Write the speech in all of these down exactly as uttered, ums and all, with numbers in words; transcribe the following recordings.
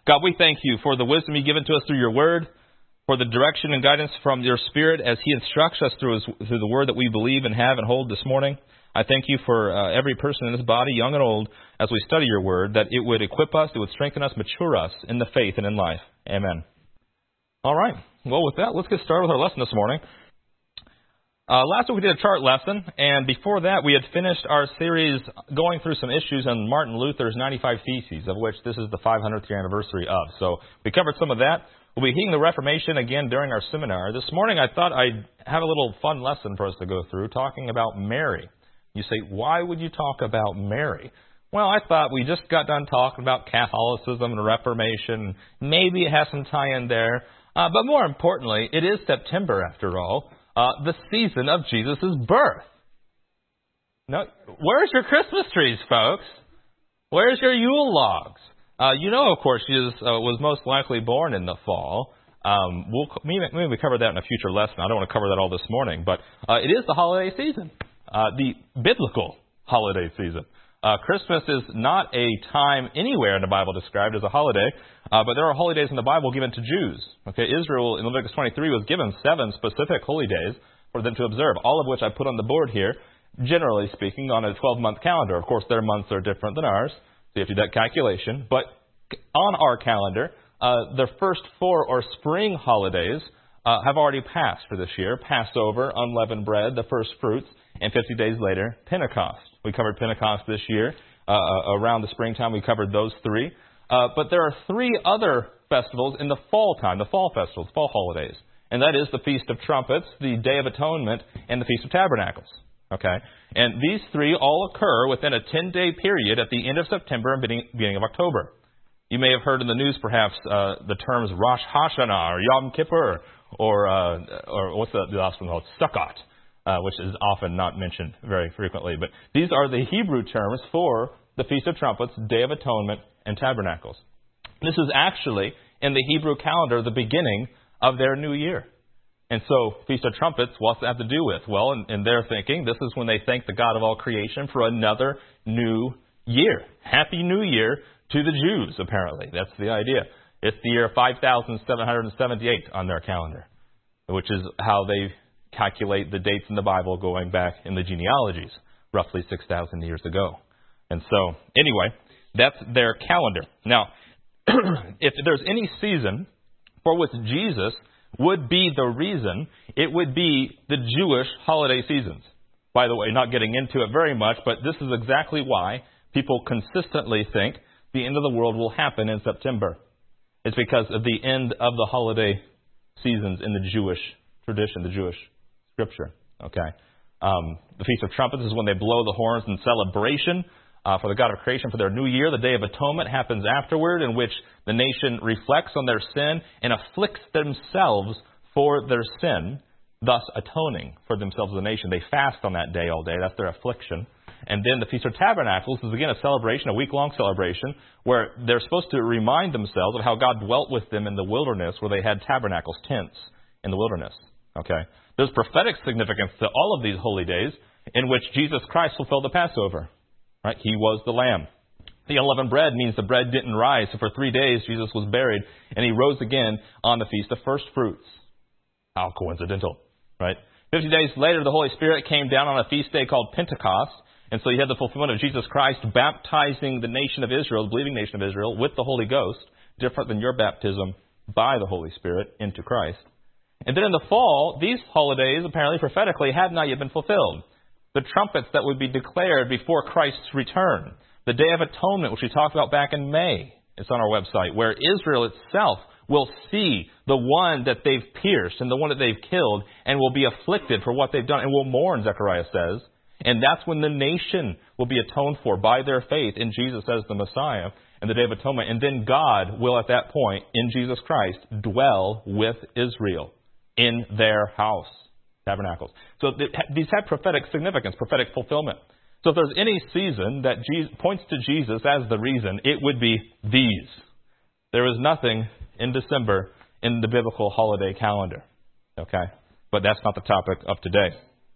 God, we thank you for the wisdom you've given to us through your word, for the direction and guidance from your Spirit as he instructs us through, his, through the word that we believe and have and hold this morning. I thank you for uh, every person in this body, young and old, as we study your word, that it would equip us, it would strengthen us, mature us in the faith and in life. Amen. All right. Well, with that, let's get started with our lesson this morning. Uh, last week we did a chart lesson, and before that we had finished our series going through some issues on Martin Luther's ninety-five Theses, of which this is the five hundredth year anniversary of. So we covered some of that. We'll be hitting the Reformation again during our seminar. This morning I thought I'd have a little fun lesson for us to go through, talking about Mary. You say, why would you talk about Mary? Well, I thought we just got done talking about Catholicism and Reformation. Maybe it has some tie-in there. Uh, but more importantly, it is September, after all. Uh, the season of Jesus' birth. Now, where's your Christmas trees, folks? Where's your Yule logs? Uh, you know, of course, Jesus uh, was most likely born in the fall. Um, we'll maybe, maybe we cover that in a future lesson. I don't want to cover that all this morning, but uh, it is the holiday season, uh, the biblical holiday season. Uh, Christmas is not a time anywhere in the Bible described as a holiday, uh, but there are holidays in the Bible given to Jews. Okay, Israel in Leviticus twenty-three was given seven specific holy days for them to observe, all of which I put on the board here, generally speaking, on a twelve-month calendar. Of course, their months are different than ours, so you have to do that calculation. But on our calendar, uh, the first four or spring holidays uh, have already passed for this year. Passover, unleavened bread, the first fruits, and fifty days later, Pentecost. We covered Pentecost this year. Uh, around the springtime, we covered those three. Uh, but there are three other festivals in the fall time, the fall festivals, fall holidays. And that is the Feast of Trumpets, the Day of Atonement, and the Feast of Tabernacles. Okay? And these three all occur within a ten-day period at the end of September and beginning of October. You may have heard in the news, perhaps, uh, the terms Rosh Hashanah or Yom Kippur or, uh, or what's the, the last one called? Sukkot. Uh, which is often not mentioned very frequently. But these are the Hebrew terms for the Feast of Trumpets, Day of Atonement, and Tabernacles. This is actually, in the Hebrew calendar, the beginning of their new year. And so, Feast of Trumpets, what's that have to do with? Well, in, in their thinking, this is when they thank the God of all creation for another new year. Happy New Year to the Jews, apparently. That's the idea. It's the year five thousand seven hundred seventy-eight on their calendar, which is how they calculate the dates in the Bible going back in the genealogies, roughly six thousand years ago. And so, anyway, that's their calendar. Now, if there's any season for which Jesus would be the reason, it would be the Jewish holiday seasons. By the way, not getting into it very much, but this is exactly why people consistently think the end of the world will happen in September. It's because of the end of the holiday seasons in the Jewish tradition, the Jewish Scripture, okay? Um, the Feast of Trumpets is when they blow the horns in celebration uh, for the God of creation for their new year. The Day of Atonement happens afterward, in which the nation reflects on their sin and afflicts themselves for their sin, thus atoning for themselves as a nation. They fast on that day all day. That's their affliction. And then the Feast of Tabernacles is, again, a celebration, a week-long celebration, where they're supposed to remind themselves of how God dwelt with them in the wilderness, where they had tabernacles, tents in the wilderness, okay? There's prophetic significance to all of these holy days in which Jesus Christ fulfilled the Passover. Right? He was the Lamb. The unleavened bread means the bread didn't rise. So for three days, Jesus was buried, and he rose again on the Feast of First Fruits. How coincidental, right? Fifty days later, the Holy Spirit came down on a feast day called Pentecost. And so you had the fulfillment of Jesus Christ baptizing the nation of Israel, the believing nation of Israel, with the Holy Ghost, different than your baptism by the Holy Spirit into Christ. And then in the fall, these holidays, apparently prophetically, had not yet been fulfilled. The trumpets that would be declared before Christ's return. The Day of Atonement, which we talked about back in May. It's on our website, where Israel itself will see the one that they've pierced and the one that they've killed and will be afflicted for what they've done and will mourn, Zechariah says. And that's when the nation will be atoned for by their faith in Jesus as the Messiah and the Day of Atonement. And then God will, at that point, in Jesus Christ, dwell with Israel in their house, tabernacles. So these have prophetic significance, prophetic fulfillment. So if there's any season that Jesus, points to Jesus as the reason, it would be these. There is nothing in December in the biblical holiday calendar. Okay? But that's not the topic of today.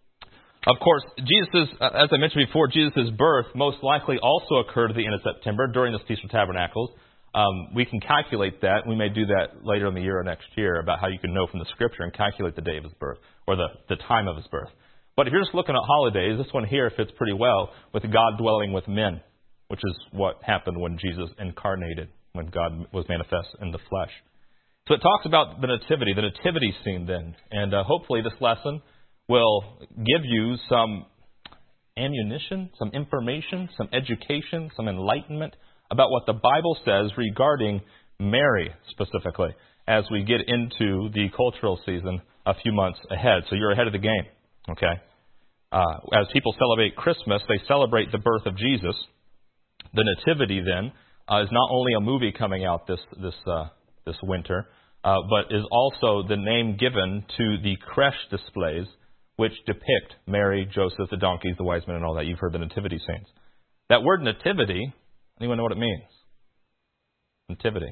Of course, Jesus, as I mentioned before, Jesus' birth most likely also occurred at the end of September during the Feast of Tabernacles. Um, we can calculate that. We may do that later in the year or next year about how you can know from the Scripture and calculate the day of his birth or the, the time of his birth. But if you're just looking at holidays, this one here fits pretty well with God dwelling with men, which is what happened when Jesus incarnated, when God was manifest in the flesh. So it talks about the nativity, the nativity scene then. And uh, hopefully this lesson will give you some ammunition, some information, some education, some enlightenment about what the Bible says regarding Mary specifically as we get into the cultural season a few months ahead. So you're ahead of the game, okay? Uh, as people celebrate Christmas, they celebrate the birth of Jesus. The Nativity then uh, is not only a movie coming out this this uh, this winter, uh, but is also the name given to the creche displays which depict Mary, Joseph, the donkeys, the wise men, and all that. You've heard the nativity scenes. That word nativity, anyone know what it means? Nativity.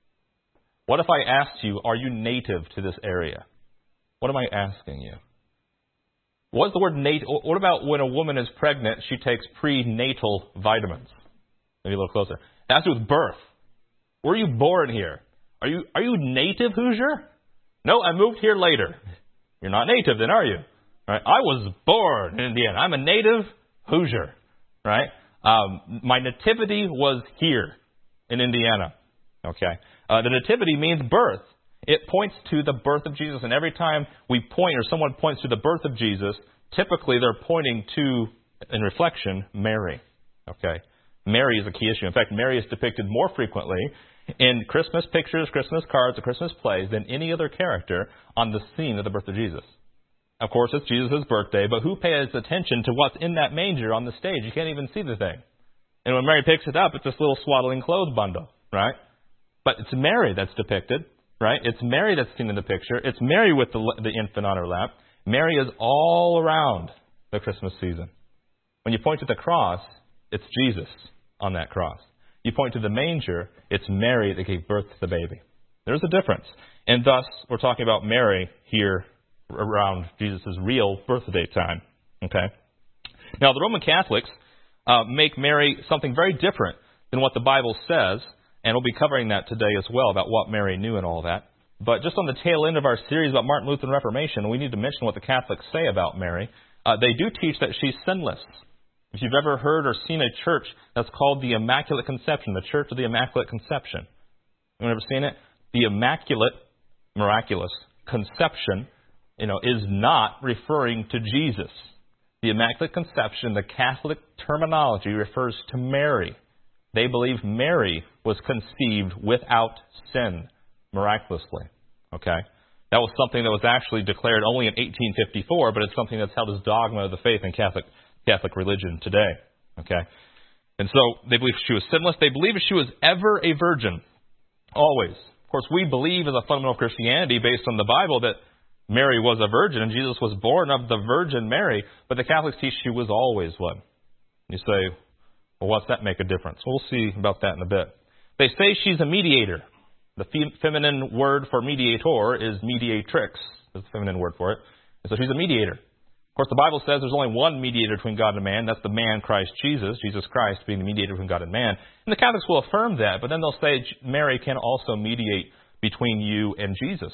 What if I asked you, are you native to this area? What am I asking you? What's the word native? What about when a woman is pregnant, she takes prenatal vitamins? Maybe a little closer. It has to do with birth. Were you born here? Are you are you native Hoosier? No, I moved here later. You're not native then, are you? Right? I was born in Indiana. I'm a native Hoosier. Right? Um, my nativity was here in Indiana. Okay. Uh, the nativity means birth. It points to the birth of Jesus. And every time we point or someone points to the birth of Jesus, typically they're pointing to, in reflection, Mary. Okay. Mary is a key issue. In fact, Mary is depicted more frequently in Christmas pictures, Christmas cards, or Christmas plays than any other character on the scene of the birth of Jesus. Of course, it's Jesus' birthday, but who pays attention to what's in that manger on the stage? You can't even see the thing. And when Mary picks it up, it's this little swaddling clothes bundle, right? But it's Mary that's depicted, right? It's Mary that's seen in the picture. It's Mary with the, the infant on her lap. Mary is all around the Christmas season. When you point to the cross, it's Jesus on that cross. You point to the manger, it's Mary that gave birth to the baby. There's a difference. And thus, we're talking about Mary here around Jesus' real birthday time. Okay? Now, the Roman Catholics uh, make Mary something very different than what the Bible says, and we'll be covering that today as well, about what Mary knew and all that. But just on the tail end of our series about Martin Luther and Reformation, we need to mention what the Catholics say about Mary. Uh, they do teach that she's sinless. If you've ever heard or seen a church that's called the Immaculate Conception, the Church of the Immaculate Conception. Anyone ever seen it? The Immaculate, miraculous conception, you know, is not referring to Jesus. The Immaculate Conception, the Catholic terminology, refers to Mary. They believe Mary was conceived without sin, miraculously. Okay? That was something that was actually declared only in eighteen fifty-four, but it's something that's held as dogma of the faith in Catholic Catholic religion today. Okay? And so they believe she was sinless. They believe she was ever a virgin. Always. Of course, we believe as a fundamental of Christianity, based on the Bible, that Mary was a virgin and Jesus was born of the Virgin Mary, but the Catholics teach she was always one. You say, well, what's that make a difference? We'll see about that in a bit. They say she's a mediator. The fem- feminine word for mediator is mediatrix. That's the feminine word for it. And so she's a mediator. Of course, the Bible says there's only one mediator between God and man. That's the man Christ Jesus, Jesus Christ being the mediator between God and man. And the Catholics will affirm that, but then they'll say Mary can also mediate between you and Jesus.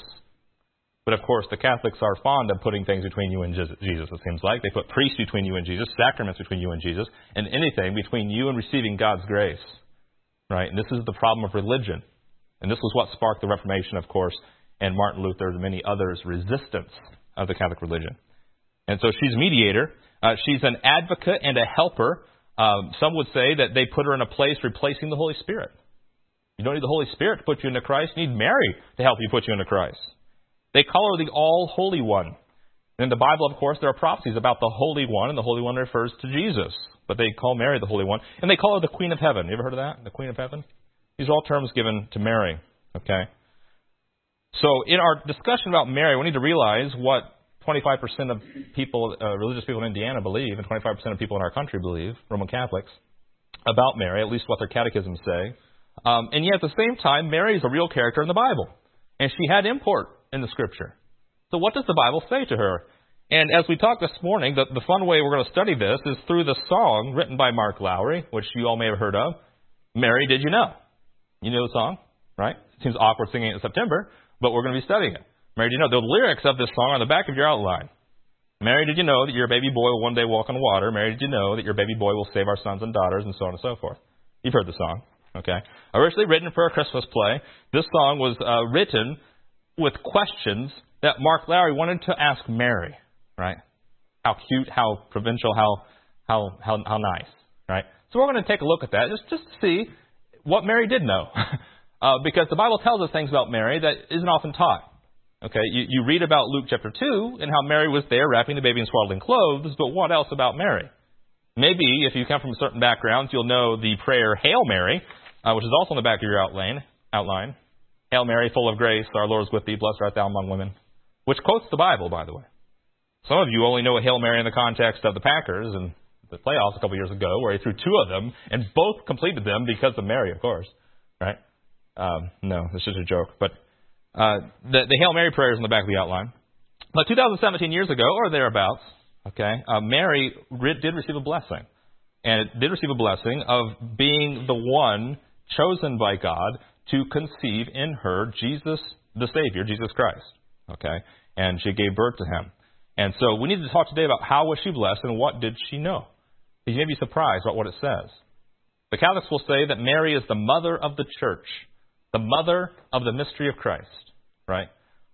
But of course, the Catholics are fond of putting things between you and Jesus, it seems like. They put priests between you and Jesus, sacraments between you and Jesus, and anything between you and receiving God's grace. Right? And this is the problem of religion. And this was what sparked the Reformation, of course, and Martin Luther and many others' resistance of the Catholic religion. And so she's a mediator. Uh, she's an advocate and a helper. Um, some would say that they put her in a place replacing the Holy Spirit. You don't need the Holy Spirit to put you into Christ. You need Mary to help you put you into Christ. They call her the All-Holy One. And in the Bible, of course, there are prophecies about the Holy One, and the Holy One refers to Jesus. But they call Mary the Holy One. And they call her the Queen of Heaven. You ever heard of that? The Queen of Heaven? These are all terms given to Mary. Okay? So in our discussion about Mary, we need to realize what twenty-five percent of people, uh, religious people in Indiana believe, and twenty-five percent of people in our country believe, Roman Catholics, about Mary, at least what their catechisms say. Um, and yet at the same time, Mary is a real character in the Bible. And she had import in the Scripture. So what does the Bible say to her? And as we talked this morning, the, the fun way we're going to study this is through the song written by Mark Lowry, which you all may have heard of, Mary, Did You Know? You know the song, right? It seems awkward singing it in September, but we're going to be studying it. Mary, did you know the lyrics of this song are on the back of your outline? Mary, did you know that your baby boy will one day walk on water? Mary, did you know that your baby boy will save our sons and daughters, and so on and so forth? You've heard the song, okay? Originally written for a Christmas play, this song was uh, written with questions that Mark Lowry wanted to ask Mary, right? How cute, how provincial, how how how, how nice, right? So we're going to take a look at that just, just to see what Mary did know. uh, because the Bible tells us things about Mary that isn't often taught. Okay, you, you read about Luke chapter two and how Mary was there wrapping the baby in swaddling clothes, but what else about Mary? Maybe if you come from certain backgrounds, you'll know the prayer Hail Mary, uh, which is also on the back of your outline. outline. Hail Mary, full of grace, our Lord is with thee, blessed art thou among women, which quotes the Bible, by the way. Some of you only know a Hail Mary in the context of the Packers and the playoffs a couple years ago, where he threw two of them, and both completed them because of Mary, of course. Right? Um, no, this is a joke. But uh, the, the Hail Mary prayer is on the back of the outline. But two thousand seventeen years ago, or thereabouts, okay, uh, Mary re- did receive a blessing. And it did receive a blessing of being the one chosen by God to conceive in her Jesus, the Savior, Jesus Christ. Okay? And she gave birth to him. And so we need to talk today about how was she blessed and what did she know. You may be surprised about what it says. The Catholics will say that Mary is the mother of the church, the mother of the mystery of Christ. Right?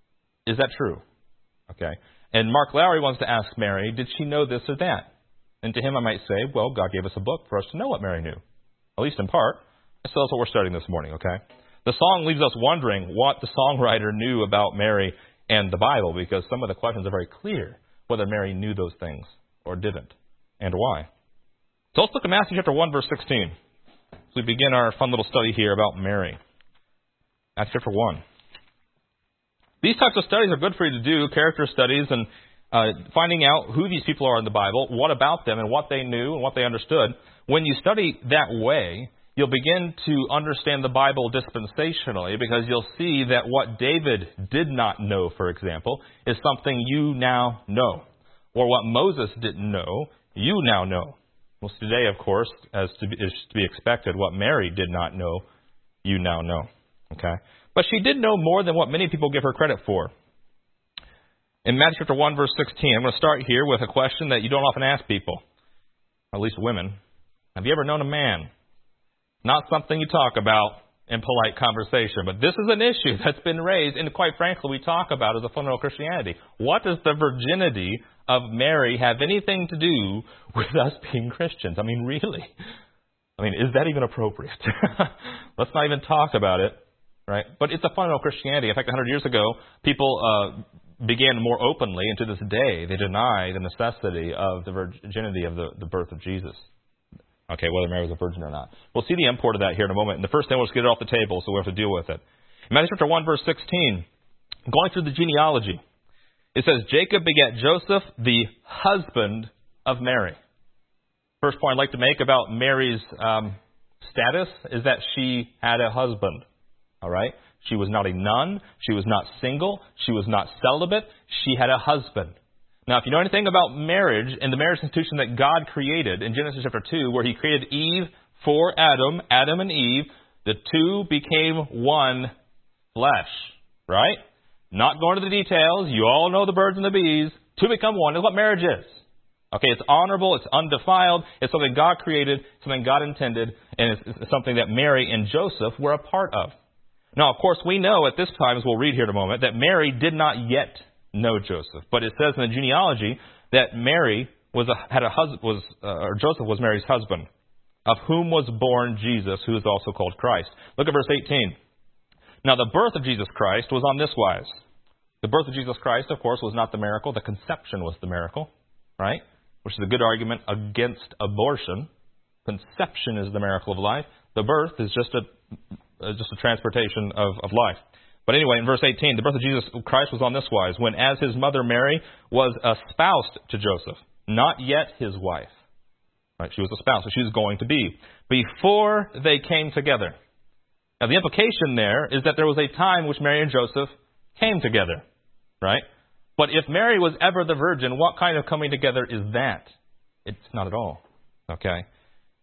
Is that true? Okay. And Mark Lowry wants to ask Mary, did she know this or that? And to him I might say, well, God gave us a book for us to know what Mary knew. At least in part. So that's what we're studying this morning, okay? The song leaves us wondering what the songwriter knew about Mary and the Bible, because some of the questions are very clear whether Mary knew those things or didn't, and why. So let's look at Matthew chapter one, verse sixteen. So we begin our fun little study here about Mary. Matthew chapter one. These types of studies are good for you to do, character studies and uh, finding out who these people are in the Bible, what about them, and what they knew and what they understood. When you study that way, you'll begin to understand the Bible dispensationally, because you'll see that what David did not know, for example, is something you now know. Or what Moses didn't know, you now know. Well, today, of course, as to be, is to be expected, what Mary did not know, you now know. Okay? But she did know more than what many people give her credit for. In Matthew chapter one, verse sixteen, I'm going to start here with a question that you don't often ask people, at least women. Have you ever known a man? Not something you talk about in polite conversation, but this is an issue that's been raised, and quite frankly, we talk about as a fundamental Christianity. What does the virginity of Mary have anything to do with us being Christians? I mean, really? I mean, is that even appropriate? Let's not even talk about it, right? But it's a fundamental Christianity. In fact, one hundred years ago, people uh, began more openly, and to this day, they deny the necessity of the virginity of the, the birth of Jesus. Okay, whether Mary was a virgin or not. We'll see the import of that here in a moment. And the first thing, we'll just get it off the table, so we have to deal with it. In Matthew chapter one, verse sixteen, going through the genealogy, it says, Jacob begat Joseph, the husband of Mary. First point I'd like to make about Mary's um, status is that she had a husband. All right? She was not a nun. She was not single. She was not celibate. She had a husband. Now, if you know anything about marriage and the marriage institution that God created in Genesis chapter two, where he created Eve for Adam, Adam and Eve, the two became one flesh, right? Not going to the details. You all know the birds and the bees. Two become one is what marriage is. Okay, it's honorable, it's undefiled, it's something God created, something God intended, and it's, it's something that Mary and Joseph were a part of. Now, of course, we know at this time, as we'll read here in a moment, that Mary did not yet know Joseph. But it says in the genealogy that Mary was a, had a husband, was uh, or Joseph was Mary's husband, of whom was born Jesus, who is also called Christ. Look at verse eighteen. Now, the birth of Jesus Christ was on this wise. The birth of Jesus Christ, of course, was not the miracle. The conception was the miracle, right? Which is a good argument against abortion. Conception is the miracle of life. The birth is just a uh, just a transportation of, of life. But anyway, in verse eighteen, the birth of Jesus Christ was on this wise, when as his mother Mary was espoused to Joseph, not yet his wife. Right, she was espoused, so she was going to be, before they came together. Now, the implication there is that there was a time which Mary and Joseph came together, right? But if Mary was ever the virgin, what kind of coming together is that? It's not at all, okay?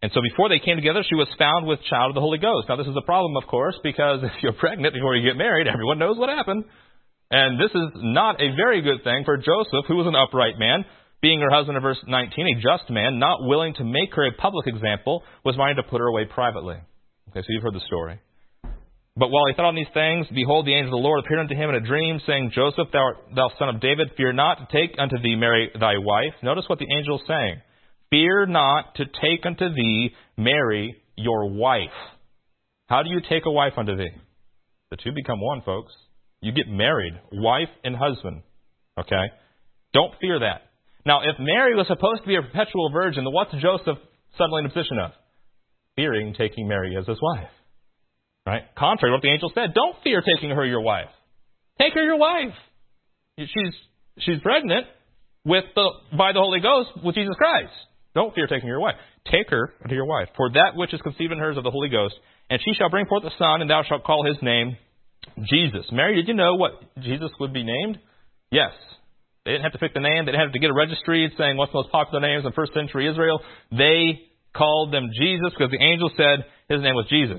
And so before they came together, she was found with child of the Holy Ghost. Now, this is a problem, of course, because if you're pregnant before you get married, everyone knows what happened. And this is not a very good thing for Joseph, who was an upright man, being her husband in verse nineteen, a just man, not willing to make her a public example, was minded to put her away privately. Okay, so you've heard the story. But while he thought on these things, behold, the angel of the Lord appeared unto him in a dream, saying, Joseph, thou, art, thou son of David, fear not to take unto thee Mary thy wife. Notice what the angel is saying. Fear not to take unto thee Mary your wife. How do you take a wife unto thee? The two become one, folks. You get married, wife and husband. Okay? Don't fear that. Now, if Mary was supposed to be a perpetual virgin, then what's Joseph suddenly in a position of? Fearing taking Mary as his wife. Right? Contrary to what the angel said, don't fear taking her your wife. Take her your wife. She's she's pregnant with the by the Holy Ghost with Jesus Christ. Don't fear taking her your wife. Take her unto your wife. For that which is conceived in her is of the Holy Ghost, and she shall bring forth a son, and thou shalt call his name Jesus. Mary, did you know what Jesus would be named? Yes. They didn't have to pick the name. They didn't have to get a registry saying what's the most popular names in first century Israel. They called them Jesus because the angel said his name was Jesus.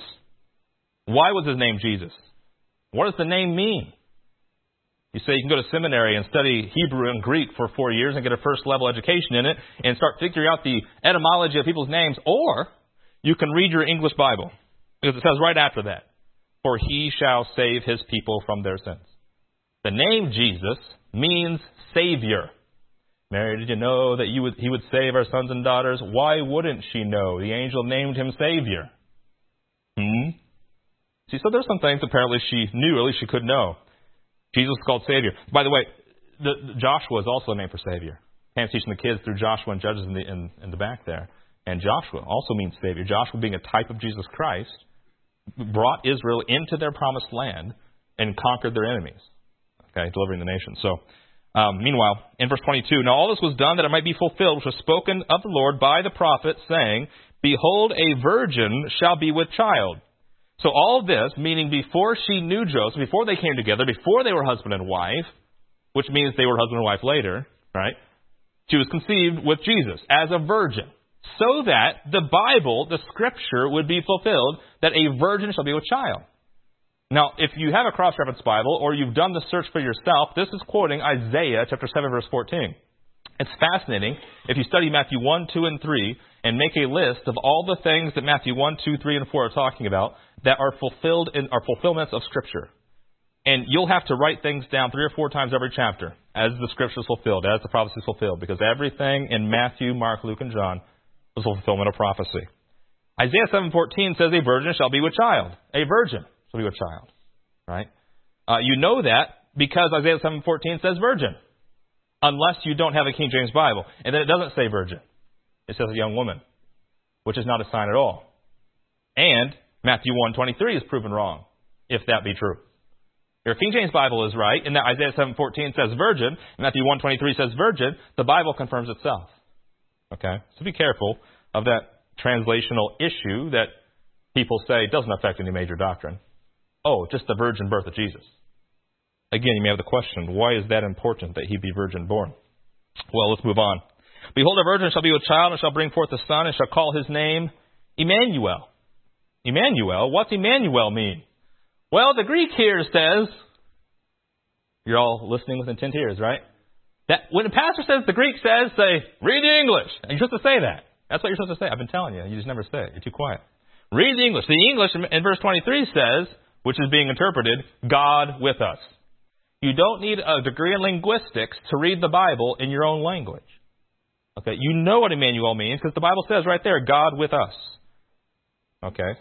Why was his name Jesus? What does the name mean? You say you can go to seminary and study Hebrew and Greek for four years and get a first level education in it and start figuring out the etymology of people's names, or you can read your English Bible because it says right after that, for he shall save his people from their sins. The name Jesus means Savior. Mary, did you know that you would, he would save our sons and daughters? Why wouldn't she know? The angel named him Savior. Hmm? See, so there's some things apparently she knew, or at least she could know. Jesus was called Savior. By the way, the, the Joshua is also a name for Savior. Pam's teaching the kids through Joshua and Judges in the, in, in the back there. And Joshua also means Savior. Joshua, being a type of Jesus Christ, brought Israel into their promised land and conquered their enemies. Okay, delivering the nation. So, um, meanwhile, in verse twenty-two, now all this was done that it might be fulfilled, which was spoken of the Lord by the prophet, saying, Behold, a virgin shall be with child. So all this, meaning before she knew Joseph, before they came together, before they were husband and wife, which means they were husband and wife later, right? She was conceived with Jesus as a virgin, so that the Bible, the Scripture, would be fulfilled, that a virgin shall be with child. Now, if you have a cross-reference Bible, or you've done the search for yourself, this is quoting Isaiah chapter seven, verse fourteen. It's fascinating if you study Matthew one, two, and three, and make a list of all the things that Matthew one, two, three, and four are talking about that are fulfilled in are fulfillments of Scripture. And you'll have to write things down three or four times every chapter as the Scripture is fulfilled, as the prophecy is fulfilled, because everything in Matthew, Mark, Luke, and John was a fulfillment of prophecy. Isaiah seven fourteen says, a virgin shall be with child. A virgin shall be with child. Right? Uh, you know that because Isaiah seven fourteen says virgin. Unless you don't have a King James Bible. And then it doesn't say virgin. It says a young woman, which is not a sign at all. And Matthew one twenty-three is proven wrong, if that be true. Your King James Bible is right, in that Isaiah seven fourteen says virgin, and Matthew one twenty-three says virgin. The Bible confirms itself. Okay? So be careful of that translational issue that people say doesn't affect any major doctrine. Oh, just the virgin birth of Jesus. Again, you may have the question, why is that important that he be virgin born? Well, let's move on. Behold, a virgin shall be with child, and shall bring forth a son, and shall call his name Emmanuel. Emmanuel? What's Emmanuel mean? Well, the Greek here says, you're all listening with intent ears, right? That when the pastor says the Greek says, say, read the English. And you're supposed to say that. That's what you're supposed to say. I've been telling you. You just never say it. You're too quiet. Read the English. The English in verse twenty-three says, which is being interpreted, God with us. You don't need a degree in linguistics to read the Bible in your own language. Okay, you know what Emmanuel means because the Bible says right there, God with us. Okay?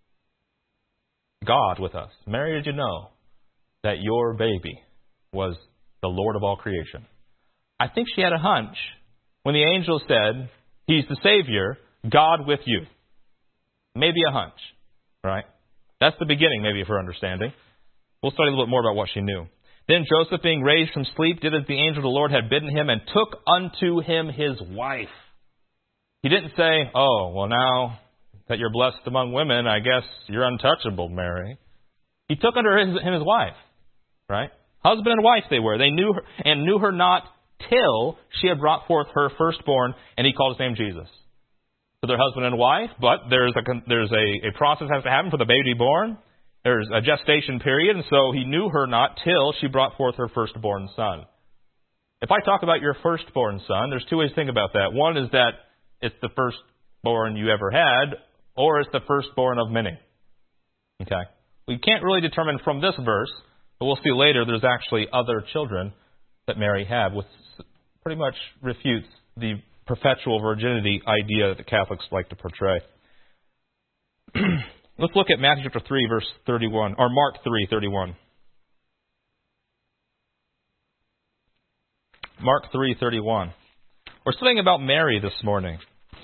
God with us. Mary, did you know that your baby was the Lord of all creation? I think she had a hunch when the angel said, He's the Savior, God with you. Maybe a hunch, right? That's the beginning, maybe, of her understanding. We'll study a little bit more about what she knew. Then Joseph, being raised from sleep, did as the angel of the Lord had bidden him, and took unto him his wife. He didn't say, oh, well, now that you're blessed among women, I guess you're untouchable, Mary. He took unto him his wife, right? Husband and wife they were. They knew her, and knew her not till she had brought forth her firstborn, and he called his name Jesus. to their husband and wife, but there's a there's a, a process that has to happen for the baby to be born. There's a gestation period, and so he knew her not till she brought forth her firstborn son. If I talk about your firstborn son, there's two ways to think about that. One is that it's the firstborn you ever had, or it's the firstborn of many. Okay? We can't really determine from this verse, but we'll see later there's actually other children that Mary had, which pretty much refutes the perpetual virginity idea that the Catholics like to portray. Let's look at Matthew chapter three, verse thirty-one, or Mark three, thirty-one. Mark three, thirty-one. We're studying about Mary this morning.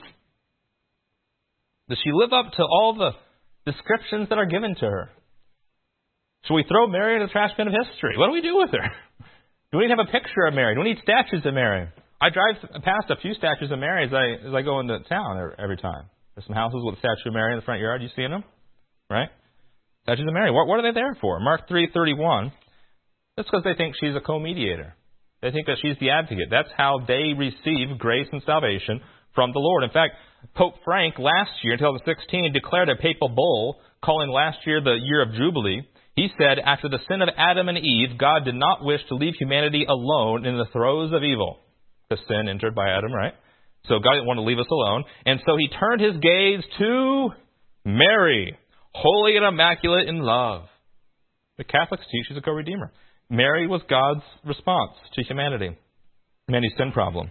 Does she live up to all the descriptions that are given to her? Should we throw Mary in the trash bin of history? What do we do with her? Do we need to have a picture of Mary? Do we need statues of Mary? I drive past a few statues of Mary as I as I go into town every time. There's some houses with a statue of Mary in the front yard. You seen them? Right? Statues of Mary. What, what are they there for? Mark three thirty-one. That's because they think she's a co-mediator. They think that she's the advocate. That's how they receive grace and salvation from the Lord. In fact, Pope Frank last year, in two thousand sixteen, declared a papal bull calling last year the year of Jubilee. He said, after the sin of Adam and Eve, God did not wish to leave humanity alone in the throes of evil. The sin entered by Adam, right? So God didn't want to leave us alone. And so he turned his gaze to Mary, holy and immaculate in love. The Catholics teach she's a co-redeemer. Mary was God's response to humanity, humanity's sin problem.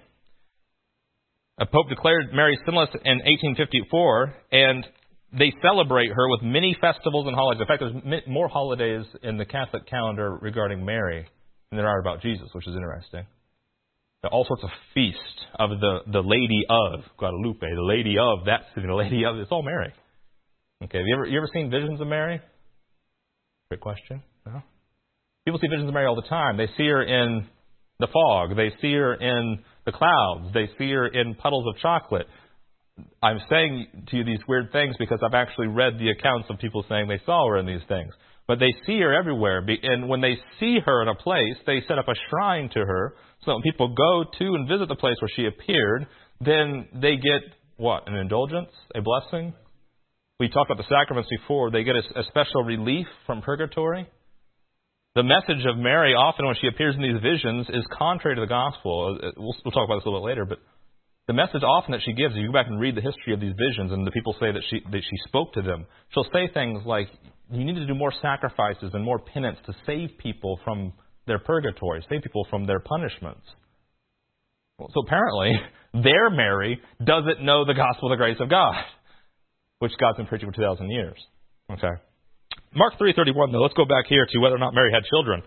A pope declared Mary sinless in eighteen fifty-four, and they celebrate her with many festivals and holidays. In fact, there's more holidays in the Catholic calendar regarding Mary than there are about Jesus, which is interesting. There are all sorts of feasts of the, the Lady of Guadalupe, the Lady of that city, the Lady of, it's all Mary. Okay, have you ever, you ever seen visions of Mary? Great question. No? People see visions of Mary all the time. They see her in the fog. They see her in the clouds. They see her in puddles of chocolate. I'm saying to you these weird things because I've actually read the accounts of people saying they saw her in these things. But they see her everywhere. And when they see her in a place, they set up a shrine to her. So when people go to and visit the place where she appeared, then they get, what, an indulgence, a blessing? We talked about the sacraments before. They get a, a special relief from purgatory. The message of Mary, often when she appears in these visions, is contrary to the gospel. We'll, we'll talk about this a little bit later, but the message often that she gives, if you go back and read the history of these visions, and the people say that she that she spoke to them, she'll say things like, you need to do more sacrifices and more penance to save people from their purgatory, save people from their punishments. Well, so apparently, their Mary doesn't know the gospel of the grace of God, which God's been preaching for two thousand years. Okay. Mark three thirty-one, though, let's go back here to whether or not Mary had children.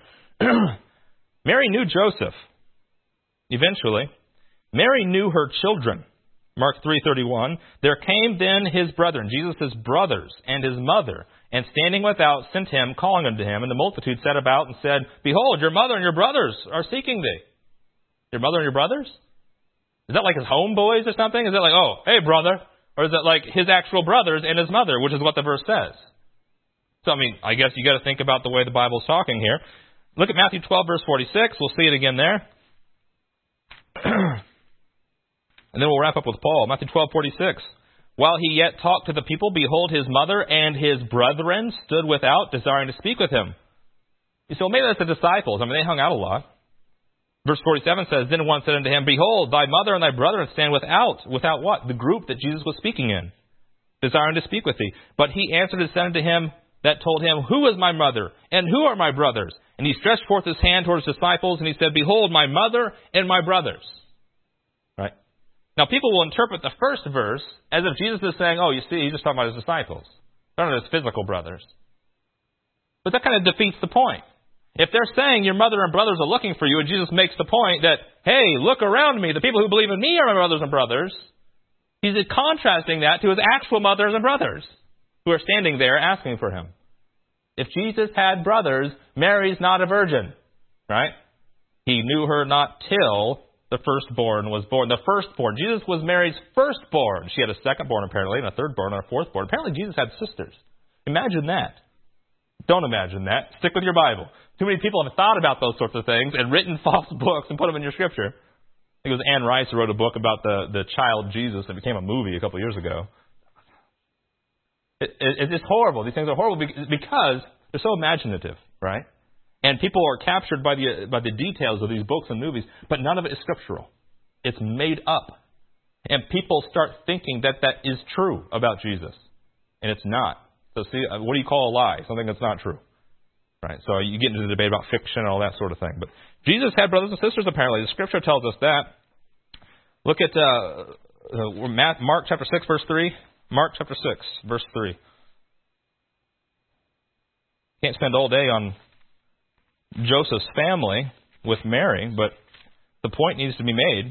Mary knew Joseph. Eventually, Mary knew her children. Mark three thirty-one, there came then his brethren, Jesus' brothers, and his mother, and standing without sent him, calling unto him. And the multitude sat about and said, Behold, your mother and your brothers are seeking thee. Your mother and your brothers? Is that like his homeboys or something? Is that like, oh, hey, brother? Or is that like his actual brothers and his mother, which is what the verse says? So, I mean, I guess you got to think about the way the Bible's talking here. Look at Matthew twelve, verse forty-six. We'll see it again there. And then we'll wrap up with Paul. Matthew twelve, forty-six. While he yet talked to the people, behold, his mother and his brethren stood without, desiring to speak with him. You say, well, maybe that's the disciples. I mean, they hung out a lot. Verse forty-seven says, Then one said unto him, Behold, thy mother and thy brethren stand without. Without what? The group that Jesus was speaking in, desiring to speak with thee. But he answered and said unto him, that told him, Who is my mother, and who are my brothers? And he stretched forth his hand towards his disciples, and he said, Behold, my mother and my brothers. Right? Now, people will interpret the first verse as if Jesus is saying, oh, you see, he's just talking about his disciples. They're not his physical brothers. But that kind of defeats the point. If they're saying your mother and brothers are looking for you, and Jesus makes the point that, hey, look around me, the people who believe in me are my brothers and brothers, he's contrasting that to his actual mothers and brothers who are standing there asking for him. If Jesus had brothers, Mary's not a virgin, right? He knew her not till the firstborn was born. The firstborn. Jesus was Mary's firstborn. She had a secondborn, apparently, and a thirdborn, and a fourthborn. Apparently, Jesus had sisters. Imagine that. Don't imagine that. Stick with your Bible. Too many people have thought about those sorts of things and written false books and put them in your scripture. think it was Anne Rice who wrote a book about the, the child Jesus that became a movie a couple of years ago. It, it, it's horrible. These things are horrible because they're so imaginative, right? And people are captured by the by the details of these books and movies, but none of it is scriptural. It's made up. And people start thinking that that is true about Jesus. And it's not. So see, what do you call a lie? Something that's not true. Right? So you get into the debate about fiction and all that sort of thing. But Jesus had brothers and sisters, apparently. The Scripture tells us that. Look at uh, uh, Mark chapter six, verse three. Mark chapter six, verse three. Can't spend all day on Joseph's family with Mary, but the point needs to be made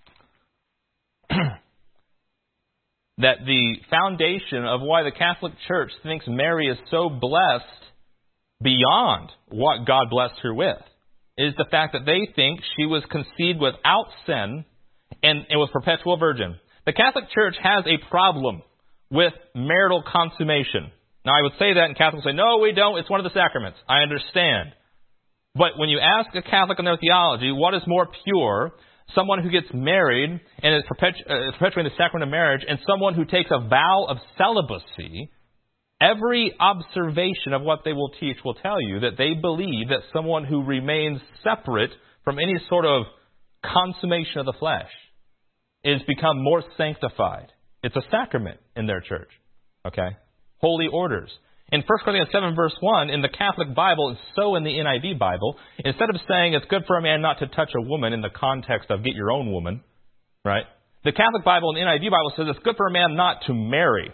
that the foundation of why the Catholic Church thinks Mary is so blessed beyond what God blessed her with is the fact that they think she was conceived without sin and, and was perpetual virgin. The Catholic Church has a problem with marital consummation. Now, I would say that, and Catholics say, no, we don't. It's one of the sacraments. I understand. But when you ask a Catholic in their theology, what is more pure, someone who gets married and is perpetu- uh, perpetuating the sacrament of marriage and someone who takes a vow of celibacy, every observation of what they will teach will tell you that they believe that someone who remains separate from any sort of consummation of the flesh is become more sanctified. It's a sacrament in their church. Okay? Holy orders. In First Corinthians seven, verse one, in the Catholic Bible, and so in the N I V Bible, instead of saying it's good for a man not to touch a woman in the context of get your own woman, right? The Catholic Bible and the N I V Bible says it's good for a man not to marry.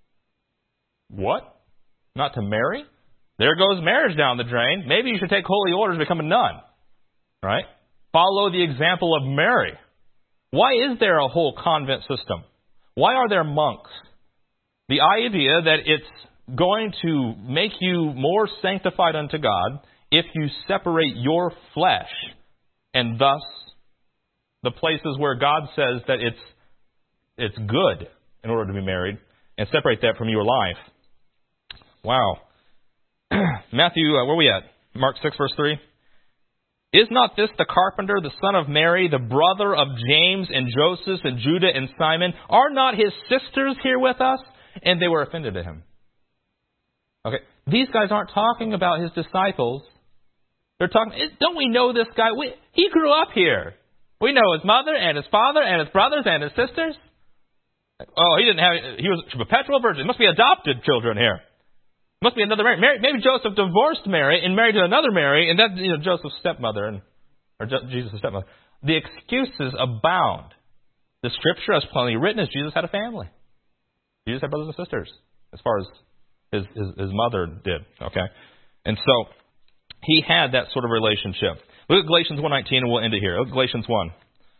What? Not to marry? There goes marriage down the drain. Maybe you should take holy orders and become a nun, right? Follow the example of Mary. Why is there a whole convent system? Why are there monks? The idea that it's going to make you more sanctified unto God if you separate your flesh and thus the places where God says that it's it's good in order to be married and separate that from your life. Wow. Matthew, uh, where are we at? Mark six, verse three. Is not this the carpenter, the son of Mary, the brother of James and Joseph and Judah and Simon? Are not his sisters here with us? And they were offended at him. Okay, these guys aren't talking about his disciples. They're talking, don't we know this guy? We, he grew up here. We know his mother and his father and his brothers and his sisters. Oh, he didn't have, he was a perpetual virgin. It must be adopted children here. Must be another Mary. Mary. Maybe Joseph divorced Mary and married to another Mary, and that's, you know, Joseph's stepmother, and or Jesus' stepmother. The excuses abound. The Scripture has plainly written as Jesus had a family. Jesus had brothers and sisters, as far as his, his, his mother did. Okay? And so, he had that sort of relationship. Look at Galatians one nineteen, and we'll end it here. Look at Galatians one.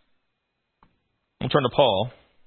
We'll turn to Paul.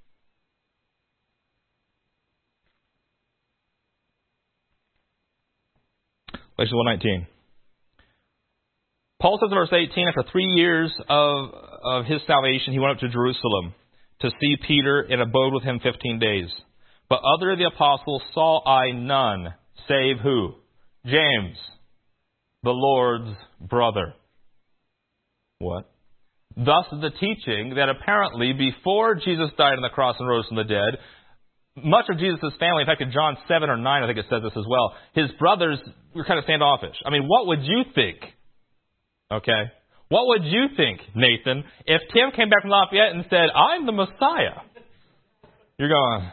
Galatians one nineteen. Paul says in verse eighteen, after three years of, of his salvation, he went up to Jerusalem to see Peter and abode with him fifteen days. But other of the apostles saw I none, save who? James, the Lord's brother. What? Thus the teaching that apparently before Jesus died on the cross and rose from the dead, much of Jesus' family, in fact in John seven or nine I think it says this as well, his brothers were kind of standoffish. I mean, what would you think? Okay? What would you think, Nathan, if Tim came back from Lafayette and said, I'm the Messiah? You're going,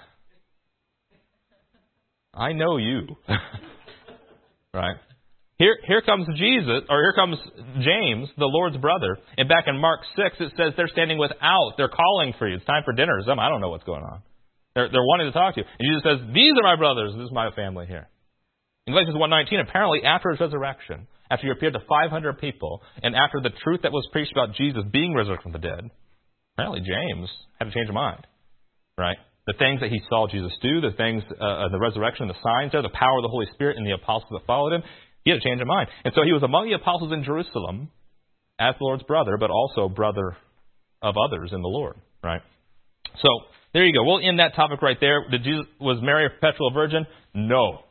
I know you. Right? Here, here comes Jesus, or here comes James, the Lord's brother. And back in Mark six, it says they're standing without. They're calling for you. It's time for dinner or something. I don't know what's going on. They're, they're wanting to talk to you. And Jesus says, these are my brothers. This is my family here. In Galatians one nineteen, apparently after his resurrection, after he appeared to five hundred people, and after the truth that was preached about Jesus being resurrected from the dead, apparently James had to change his mind. Right? The things that he saw Jesus do, the things, uh, the resurrection, the signs there, the power of the Holy Spirit and the apostles that followed him, he had to change his mind. And so he was among the apostles in Jerusalem as the Lord's brother, but also brother of others in the Lord. Right? So, there you go. We'll end that topic right there. Did Jesus, was Mary a perpetual virgin? No.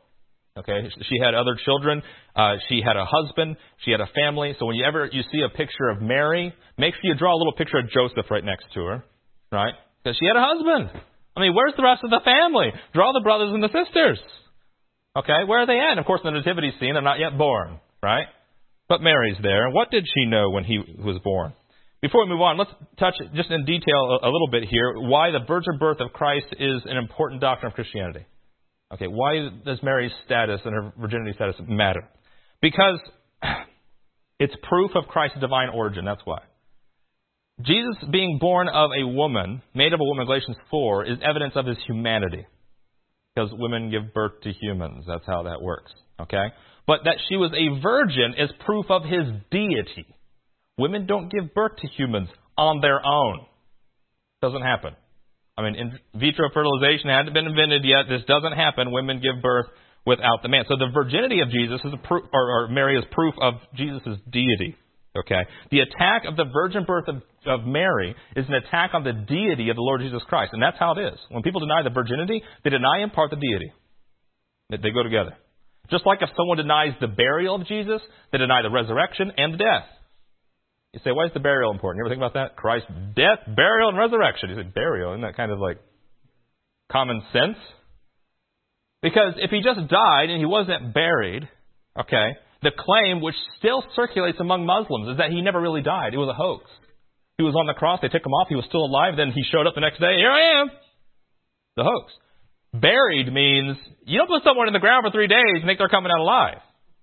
Okay, she had other children. Uh, she had a husband. She had a family. So whenever you see a picture of Mary, make sure you draw a little picture of Joseph right next to her, right? Because she had a husband. I mean, where's the rest of the family? Draw the brothers and the sisters. Okay, where are they at? And of course, in the nativity scene, they're not yet born, right? But Mary's there. What did she know when he was born? Before we move on, let's touch just in detail a, a little bit here why the virgin birth of Christ is an important doctrine of Christianity. Okay, why does Mary's status and her virginity status matter? Because it's proof of Christ's divine origin, that's why. Jesus being born of a woman, made of a woman, Galatians four, is evidence of his humanity. Because women give birth to humans, that's how that works, okay? But that she was a virgin is proof of his deity. Women don't give birth to humans on their own. Doesn't happen. I mean, in vitro fertilization hadn't been invented yet. This doesn't happen. Women give birth without the man. So the virginity of Jesus is a proof, or, or Mary is proof of Jesus' deity. Okay? The attack of the virgin birth of, of Mary is an attack on the deity of the Lord Jesus Christ. And that's how it is. When people deny the virginity, they deny in part the deity. They go together. Just like if someone denies the burial of Jesus, they deny the resurrection and the death. You say, why is the burial important? You ever think about that? Christ's death, burial, and resurrection. You say, burial? Isn't that kind of like common sense? Because if he just died and he wasn't buried, okay, the claim which still circulates among Muslims is that he never really died. It was a hoax. He was on the cross. They took him off. He was still alive. Then he showed up the next day. Here I am. The hoax. Buried means you don't put someone in the ground for three days and think they're coming out alive.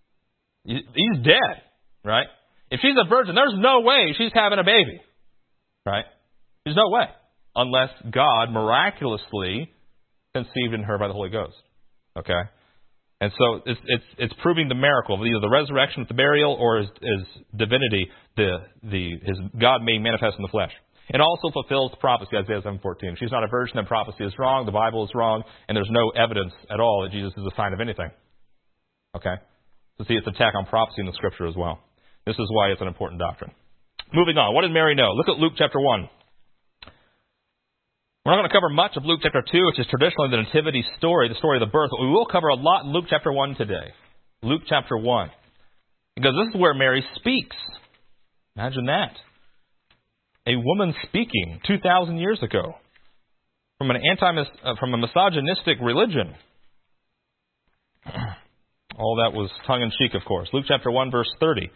He's dead, right? If she's a virgin, there's no way she's having a baby, right? There's no way, unless God miraculously conceived in her by the Holy Ghost, okay? And so it's it's, it's proving the miracle of either the resurrection with the burial or his, his divinity, the the his God made manifest in the flesh. It also fulfills prophecy, Isaiah seven fourteen. She's not a virgin, then prophecy is wrong, the Bible is wrong, and there's no evidence at all that Jesus is a sign of anything, okay? So see, it's an attack on prophecy in the Scripture as well. This is why it's an important doctrine. Moving on. What did Mary know? Look at Luke chapter one. We're not going to cover much of Luke chapter two, which is traditionally the nativity story, the story of the birth, but we will cover a lot in Luke chapter one today. Luke chapter one. Because this is where Mary speaks. Imagine that. A woman speaking two thousand years ago from an anti uh, from a misogynistic religion. All that was tongue-in-cheek, of course. Luke chapter one, verse thirty.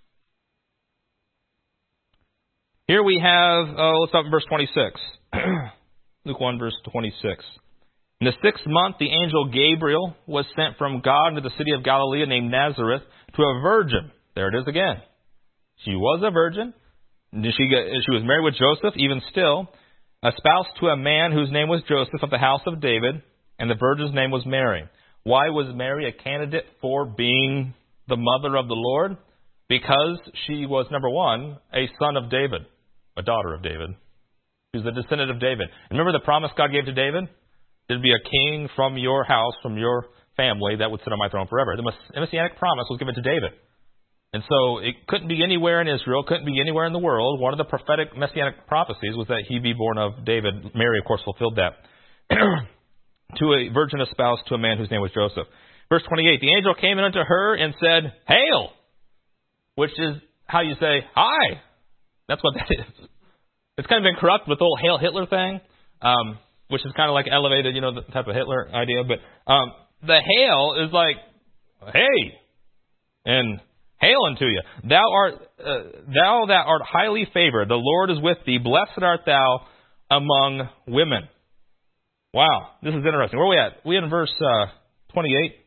Here we have, oh, let's start in verse twenty-six. Luke one, verse twenty-six. In the sixth month, the angel Gabriel was sent from God into the city of Galilee named Nazareth to a virgin. There it is again. She was a virgin. She, she was married with Joseph, even still, espoused to a man whose name was Joseph of the house of David, and the virgin's name was Mary. Why was Mary a candidate for being the mother of the Lord? Because she was, number one, a son of David. A daughter of David. She's the descendant of David. And remember the promise God gave to David? There'd be a king from your house, from your family, that would sit on my throne forever. The messianic promise was given to David. And so it couldn't be anywhere in Israel, couldn't be anywhere in the world. One of the prophetic messianic prophecies was that he be born of David. Mary, of course, fulfilled that. To a virgin espoused to a man whose name was Joseph. Verse twenty-eight, the angel came in unto her and said, Hail! Which is how you say, hi! That's what that is. It's kind of been corrupt with the whole Hail Hitler thing, um, which is kind of like elevated, you know, the type of Hitler idea. But um, the hail is like, hey, and hail unto you. Thou art, uh, thou that art highly favored, the Lord is with thee. Blessed art thou among women. Wow, this is interesting. Where are we at? We in verse uh, twenty-eight.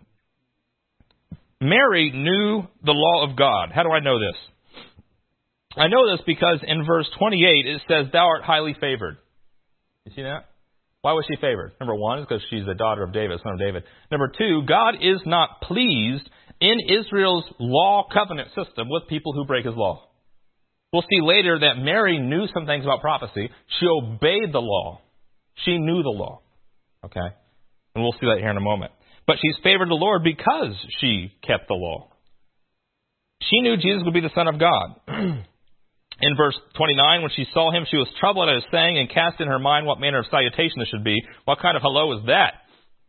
Mary knew the law of God. How do I know this? I know this because in verse twenty-eight it says, thou art highly favored. You see that? Why was she favored? Number one is because she's the daughter of David, son of David. Number two, God is not pleased in Israel's law covenant system with people who break his law. We'll see later that Mary knew some things about prophecy. She obeyed the law. She knew the law. Okay? And we'll see that here in a moment. But she's favored the Lord because she kept the law. She knew Jesus would be the Son of God. In verse twenty-nine, when she saw him, she was troubled at his saying and cast in her mind what manner of salutation this should be. What kind of hello is that?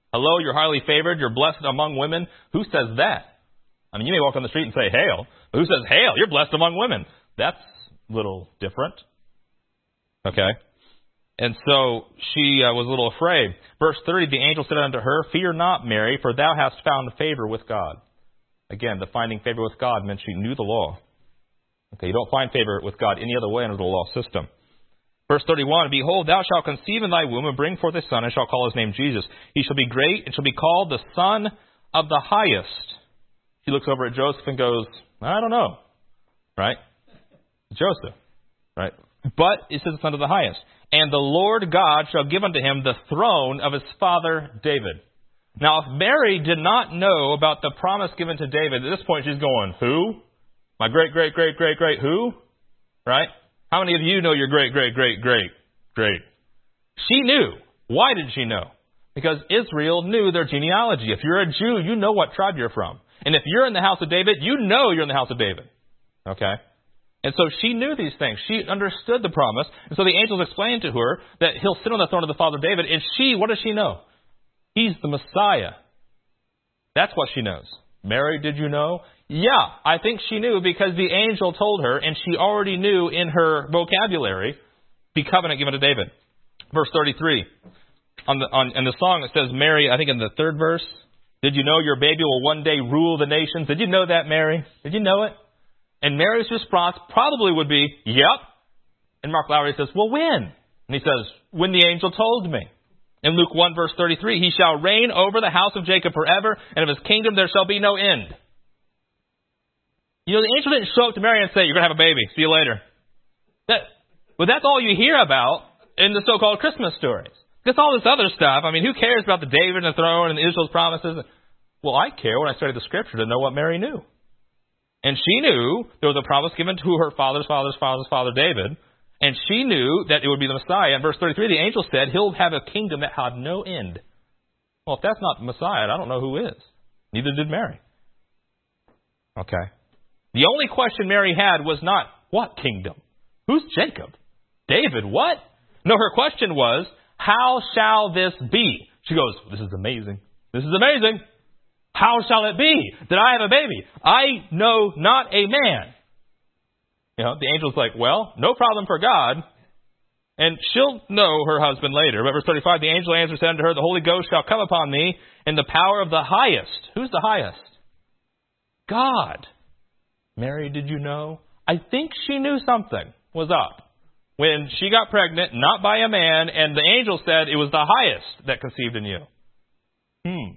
Hello, you're highly favored. You're blessed among women. Who says that? I mean, you may walk on the street and say, hail. But who says, hail? You're blessed among women. That's a little different. Okay. And so she uh, was a little afraid. Verse thirty, the angel said unto her, fear not, Mary, for thou hast found favor with God. Again, the finding favor with God meant she knew the law. Okay, you don't find favor with God any other way under the law system. Verse thirty-one, behold, thou shalt conceive in thy womb and bring forth a son, and shall call his name Jesus. He shall be great, and shall be called the Son of the Highest. She looks over at Joseph and goes, I don't know. Right? Joseph. Right? But it says the Son of the Highest. And the Lord God shall give unto him the throne of his father David. Now, if Mary did not know about the promise given to David, at this point she's going, who? My great, great, great, great, great, who? Right? How many of you know your great, great, great, great, great? She knew. Why did she know? Because Israel knew their genealogy. If you're a Jew, you know what tribe you're from. And if you're in the house of David, you know you're in the house of David. Okay? And so she knew these things. She understood the promise. And so the angels explained to her that he'll sit on the throne of the father David. And she, what does she know? He's the Messiah. That's what she knows. Mary, did you know? Yeah, I think she knew because the angel told her, and she already knew in her vocabulary the covenant given to David. Verse thirty-three. On the on in the song it says, Mary, I think in the third verse, did you know your baby will one day rule the nations? Did you know that, Mary? Did you know it? And Mary's response probably would be, yep. And Mark Lowry says, well, when? And he says, when the angel told me. In Luke one, verse thirty-three, he shall reign over the house of Jacob forever, and of his kingdom there shall be no end. You know, the angel didn't show up to Mary and say, you're going to have a baby. See you later. That, well, that's all you hear about in the so-called Christmas stories. Because all this other stuff, I mean, who cares about the David and the throne and Israel's promises? Well, I care when I study the Scripture to know what Mary knew. And she knew there was a promise given to her father's father's father's father David. And she knew that it would be the Messiah. In verse thirty-three, the angel said, he'll have a kingdom that had no end. Well, if that's not the Messiah, I don't know who is. Neither did Mary. Okay. The only question Mary had was not, what kingdom? Who's Jacob? David, what? No, her question was, how shall this be? She goes, this is amazing. This is amazing. How shall it be that I have a baby? I know not a man. You know, the angel's like, well, no problem for God. And she'll know her husband later. But verse thirty-five, the angel answered, said unto her, the Holy Ghost shall come upon thee in the power of the highest. Who's the highest? God. Mary, did you know? I think she knew something was up when she got pregnant, not by a man, and the angel said it was the highest that conceived in you. Hmm.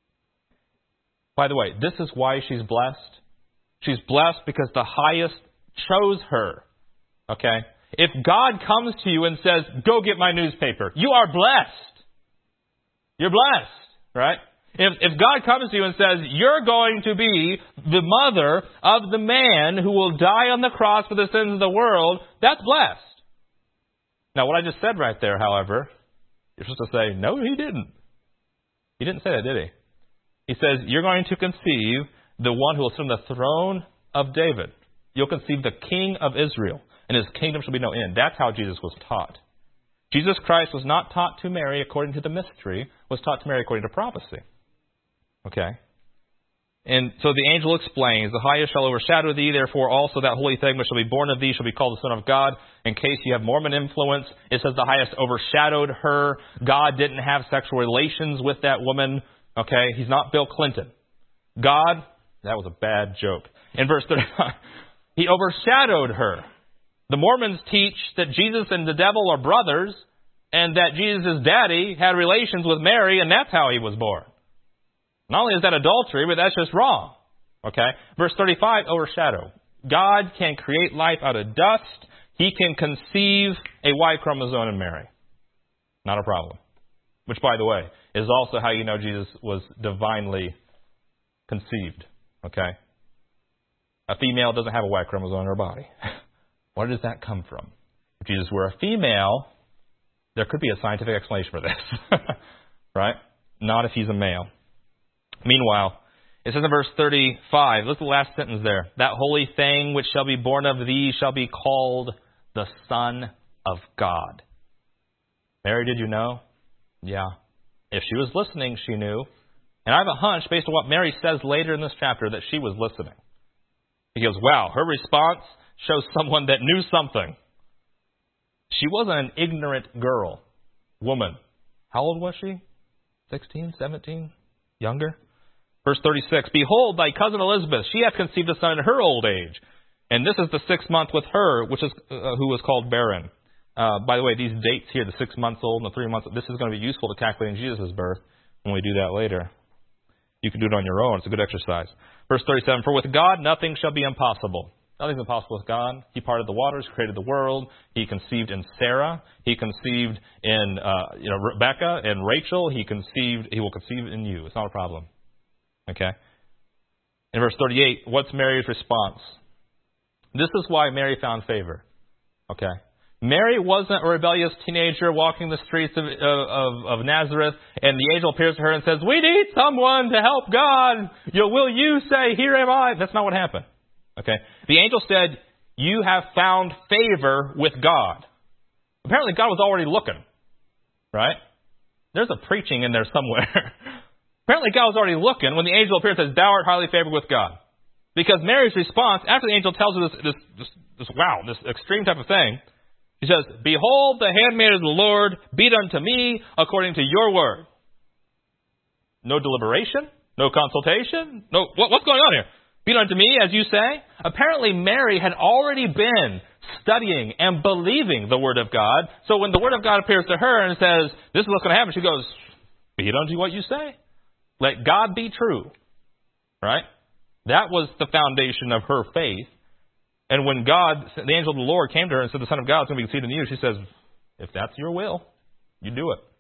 By the way, this is why she's blessed. She's blessed because the highest chose her. Okay? If God comes to you and says, go get my newspaper, you are blessed. You're blessed, right? If, if God comes to you and says, you're going to be the mother of the man who will die on the cross for the sins of the world, that's blessed. Now, what I just said right there, however, you're supposed to say, no, he didn't. He didn't say that, did he? He says, you're going to conceive the one who will sit on the throne of David. You'll conceive the King of Israel, and his kingdom shall be no end. That's how Jesus was taught. Jesus Christ was not taught to Mary according to the mystery, was taught to Mary according to prophecy. Okay? And so the angel explains, the highest shall overshadow thee, therefore also that holy thing which shall be born of thee shall be called the Son of God. In case you have Mormon influence, it says the highest overshadowed her. God didn't have sexual relations with that woman. Okay? He's not Bill Clinton. God, that was a bad joke. In verse thirty-five, he overshadowed her. The Mormons teach that Jesus and the devil are brothers, and that Jesus' daddy had relations with Mary, and that's how he was born. Not only is that adultery, but that's just wrong. Okay? Verse thirty-five, overshadow. God can create life out of dust. He can conceive a Y chromosome in Mary. Not a problem. Which, by the way, is also how you know Jesus was divinely conceived. Okay? A female doesn't have a Y chromosome in her body. Where does that come from? If Jesus were a female, there could be a scientific explanation for this. Right? Not if he's a male. Meanwhile, it says in verse thirty-five, look at the last sentence there. That holy thing which shall be born of thee shall be called the Son of God. Mary, did you know? Yeah. If she was listening, she knew. And I have a hunch, based on what Mary says later in this chapter, that she was listening. He goes, wow, her response shows someone that knew something. She wasn't an ignorant girl, woman. How old was she? sixteen, seventeen? Younger? Verse thirty-six, behold, thy cousin Elizabeth, she hath conceived a son in her old age. And this is the sixth month with her, which is uh, who was called barren. Uh, by the way, these dates here, the six months old and the three months, this is going to be useful to calculating Jesus' birth when we do that later. You can do it on your own. It's a good exercise. Verse thirty-seven, for with God nothing shall be impossible. Nothing's impossible with God. He parted the waters, created the world. He conceived in Sarah. He conceived in uh, you know Rebecca and Rachel. He conceived. He will conceive in you. It's not a problem. Okay. In verse thirty-eight, what's Mary's response? This is why Mary found favor. Okay. Mary wasn't a rebellious teenager walking the streets of, of, of Nazareth, and the angel appears to her and says, we need someone to help God. You, will you say, here am I? That's not what happened. Okay. The angel said, you have found favor with God. Apparently God was already looking. Right? There's a preaching in there somewhere. Apparently God was already looking when the angel appeared and says, thou art highly favored with God. Because Mary's response, after the angel tells her this, this, this, this wow, this extreme type of thing, she says, behold, the handmaid of the Lord, be it unto me according to your word. No deliberation, no consultation, no, what, what's going on here? Be it unto me, as you say. Apparently Mary had already been studying and believing the word of God. So when the word of God appears to her and says, this is what's going to happen, she goes, be it unto what you say. Let God be true. Right? That was the foundation of her faith. And when God, the angel of the Lord came to her and said, the Son of God is going to be conceived in you, she says, if that's your will, you do it.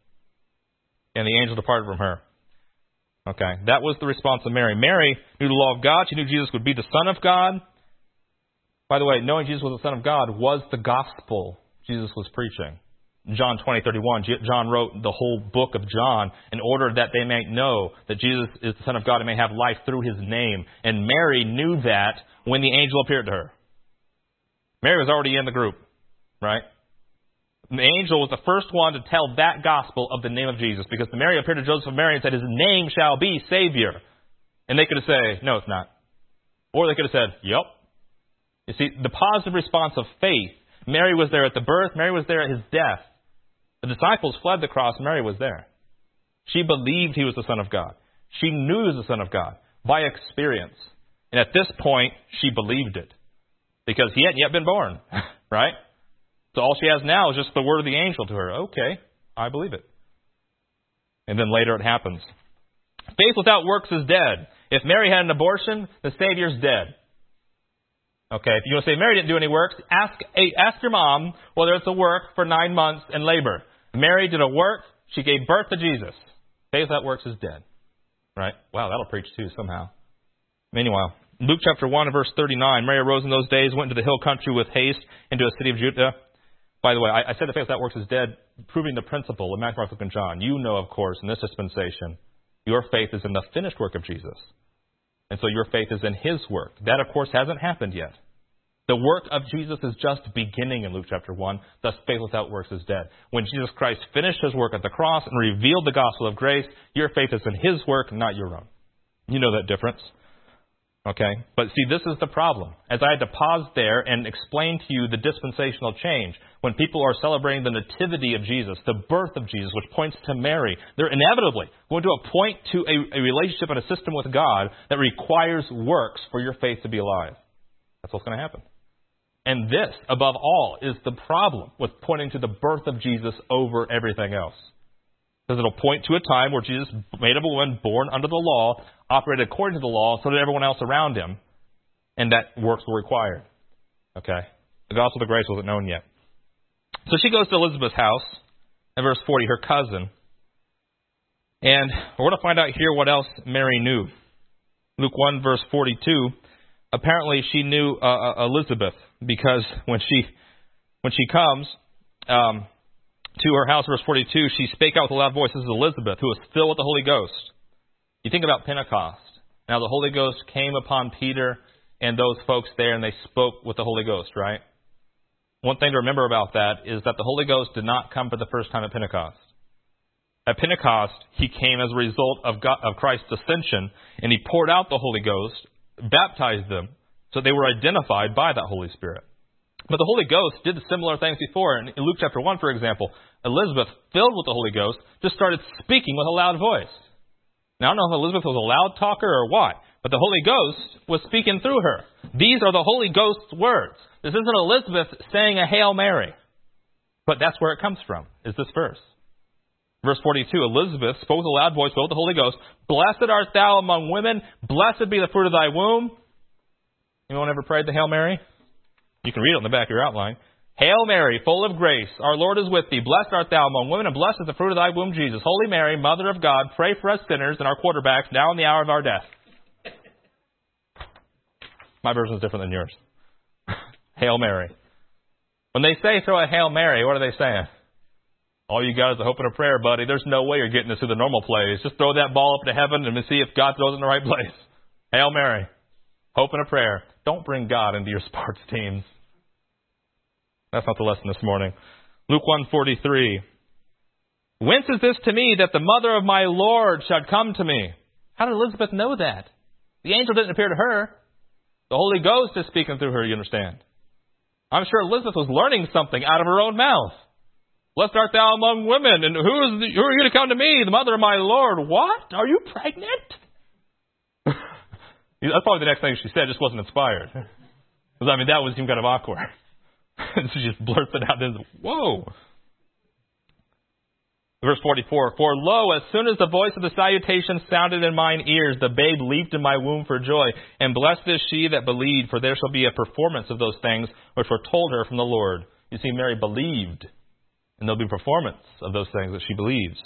And the angel departed from her. Okay, that was the response of Mary. Mary knew the law of God. She knew Jesus would be the Son of God. By the way, knowing Jesus was the Son of God was the gospel Jesus was preaching. John twenty, thirty-one, John wrote the whole book of John in order that they may know that Jesus is the Son of God and may have life through his name. And Mary knew that when the angel appeared to her. Mary was already in the group, right? The angel was the first one to tell that gospel of the name of Jesus, because Mary appeared to Joseph and Mary and said, his name shall be Savior. And they could have said, no, it's not. Or they could have said, yep. You see, the positive response of faith. Mary was there at the birth. Mary was there at his death. The disciples fled the cross. Mary was there. She believed he was the Son of God. She knew he was the Son of God by experience. And at this point, she believed it. Because he hadn't yet been born, right? So all she has now is just the word of the angel to her. Okay, I believe it. And then later it happens. Faith without works is dead. If Mary had an abortion, the Savior's dead. Okay, if you want to say Mary didn't do any works, ask ask your mom whether it's a work for nine months in labor. Mary did a work. She gave birth to Jesus. Faith without works is dead. Right? Wow, that'll preach too somehow. Meanwhile, Luke chapter one and verse thirty-nine, Mary arose in those days, went into the hill country with haste into a city of Judah. By the way, I, I said the faith that works is dead, proving the principle in Matthew, Mark, Luke, and John. You know, of course, in this dispensation, your faith is in the finished work of Jesus. And so your faith is in his work. That, of course, hasn't happened yet. The work of Jesus is just beginning in Luke chapter one. Thus, faith without works is dead. When Jesus Christ finished his work at the cross and revealed the gospel of grace, your faith is in his work, not your own. You know that difference. Okay? But see, this is the problem. As I had to pause there and explain to you the dispensational change, when people are celebrating the nativity of Jesus, the birth of Jesus, which points to Mary, they're inevitably going to point to a, a relationship and a system with God that requires works for your faith to be alive. That's what's going to happen. And this, above all, is the problem with pointing to the birth of Jesus over everything else. Because it'll point to a time where Jesus, made of a woman, born under the law, operated according to the law, so did everyone else around him, and that works were required. Okay? The gospel of grace wasn't known yet. So she goes to Elizabeth's house, in verse forty, her cousin. And we're going to find out here what else Mary knew. Luke one, verse forty-two, apparently she knew uh, Elizabeth, because when she when she comes um, to her house, verse forty-two, she spake out with a loud voice. This is Elizabeth, who was filled with the Holy Ghost. You think about Pentecost. Now, the Holy Ghost came upon Peter and those folks there, and they spoke with the Holy Ghost, right? One thing to remember about that is that the Holy Ghost did not come for the first time at Pentecost. At Pentecost, he came as a result of, God, of Christ's ascension, and he poured out the Holy Ghost, baptized them, so they were identified by that Holy Spirit. But the Holy Ghost did similar things before. In Luke chapter one, for example, Elizabeth, filled with the Holy Ghost, just started speaking with a loud voice. Now, I don't know if Elizabeth was a loud talker or what, but the Holy Ghost was speaking through her. These are the Holy Ghost's words. This isn't Elizabeth saying a Hail Mary. But that's where it comes from, is this verse. Verse forty-two, Elizabeth spoke with a loud voice, filled with the Holy Ghost. Blessed art thou among women. Blessed be the fruit of thy womb. Anyone ever prayed the Hail Mary? You can read it on the back of your outline. Hail Mary, full of grace, our Lord is with thee. Blessed art thou among women, and blessed is the fruit of thy womb, Jesus. Holy Mary, Mother of God, pray for us sinners and our quarterbacks now in the hour of our death. My version is different than yours. Hail Mary. When they say throw a Hail Mary, what are they saying? All you got is a hope and a prayer, buddy. There's no way you're getting this through the normal plays. Just throw that ball up to heaven and see if God throws it in the right place. Hail Mary. Hope and a prayer. Don't bring God into your sports teams. That's not the lesson this morning. Luke one forty-three. Whence is this to me that the mother of my Lord should come to me? How did Elizabeth know that? The angel didn't appear to her. The Holy Ghost is speaking through her, you understand. I'm sure Elizabeth was learning something out of her own mouth. Blessed art thou among women, and who is the, who are you to come to me, the mother of my Lord? What? Are you pregnant? That's probably the next thing she said, just wasn't inspired. Because, I mean, that was even kind of awkward. She just blurts it out and says, whoa. Verse forty-four, for lo, as soon as the voice of the salutation sounded in mine ears, the babe leaped in my womb for joy. And blessed is she that believed, for there shall be a performance of those things which were told her from the Lord. You see, Mary believed, and there'll be performance of those things that she believes.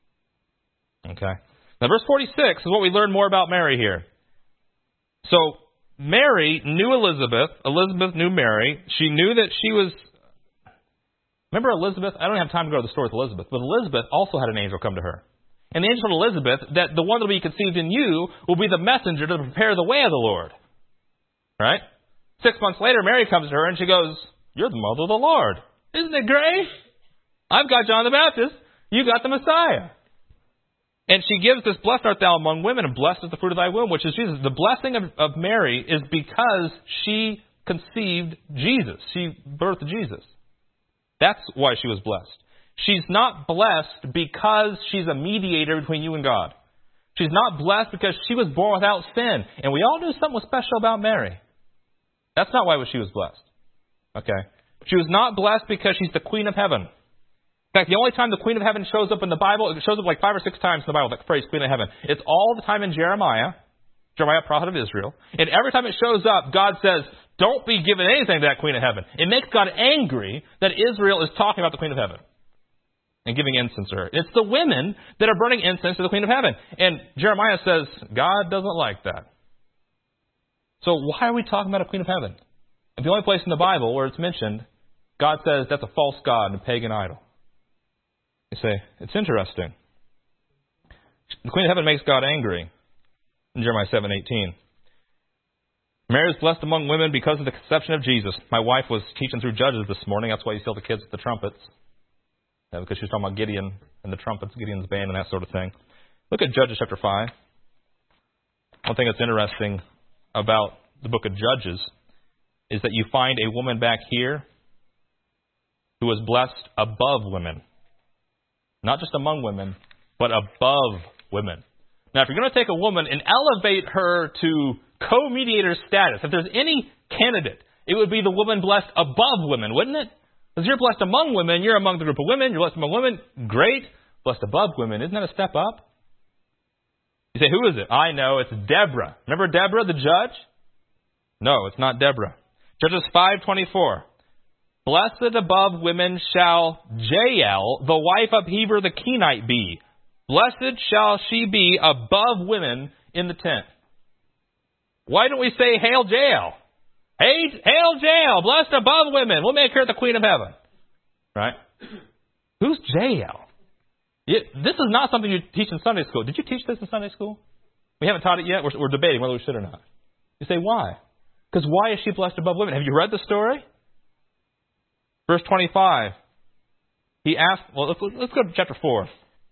Okay. Now, verse forty-six is what we learn more about Mary here. So, Mary knew Elizabeth. Elizabeth knew Mary. She knew that she was... Remember Elizabeth? I don't have time to go to the story with Elizabeth, but Elizabeth also had an angel come to her. And the angel told Elizabeth that the one that will be conceived in you will be the messenger to prepare the way of the Lord. Right? Six months later, Mary comes to her and she goes, you're the mother of the Lord. Isn't it great? I've got John the Baptist. You got the Messiah. And she gives this, blessed art thou among women, and blessed is the fruit of thy womb, which is Jesus. The blessing of, of Mary is because she conceived Jesus. She birthed Jesus. That's why she was blessed. She's not blessed because she's a mediator between you and God. She's not blessed because she was born without sin. And we all knew something was special about Mary. That's not why she was blessed. Okay? She was not blessed because she's the Queen of Heaven. In fact, the only time the Queen of Heaven shows up in the Bible, it shows up like five or six times in the Bible, that phrase, Queen of Heaven. It's all the time in Jeremiah, Jeremiah, prophet of Israel. And every time it shows up, God says, don't be given anything to that Queen of Heaven. It makes God angry that Israel is talking about the Queen of Heaven and giving incense to her. It's the women that are burning incense to the Queen of Heaven. And Jeremiah says, God doesn't like that. So why are we talking about a Queen of Heaven? And the only place in the Bible where it's mentioned, God says that's a false god and a pagan idol. You say, it's interesting. The Queen of Heaven makes God angry in Jeremiah seven eighteen. Mary is blessed among women because of the conception of Jesus. My wife was teaching through Judges this morning. That's why you see all the kids with the trumpets. Yeah, because she was talking about Gideon and the trumpets, Gideon's band and that sort of thing. Look at Judges chapter five. One thing that's interesting about the book of Judges is that you find a woman back here who was blessed above women. Not just among women, but above women. Now, if you're going to take a woman and elevate her to co-mediator status, if there's any candidate, it would be the woman blessed above women, wouldn't it? Because you're blessed among women, you're among the group of women, you're blessed among women, great. Blessed above women, isn't that a step up? You say, who is it? I know, it's Deborah. Remember Deborah, the judge? No, it's not Deborah. Judges five twenty-four. Blessed above women shall Jael, the wife of Heber the Kenite, be. Blessed shall she be above women in the tent. Why don't we say, Hail Jael? Hey, Hail Jael, blessed above women. We'll make her the Queen of Heaven. Right? Who's Jael? It, this is not something you teach in Sunday school. Did you teach this in Sunday school? We haven't taught it yet. We're, we're debating whether we should or not. You say, why? Because why is she blessed above women? Have you read the story? Verse twenty-five. He asked, well, let's, let's go to chapter four.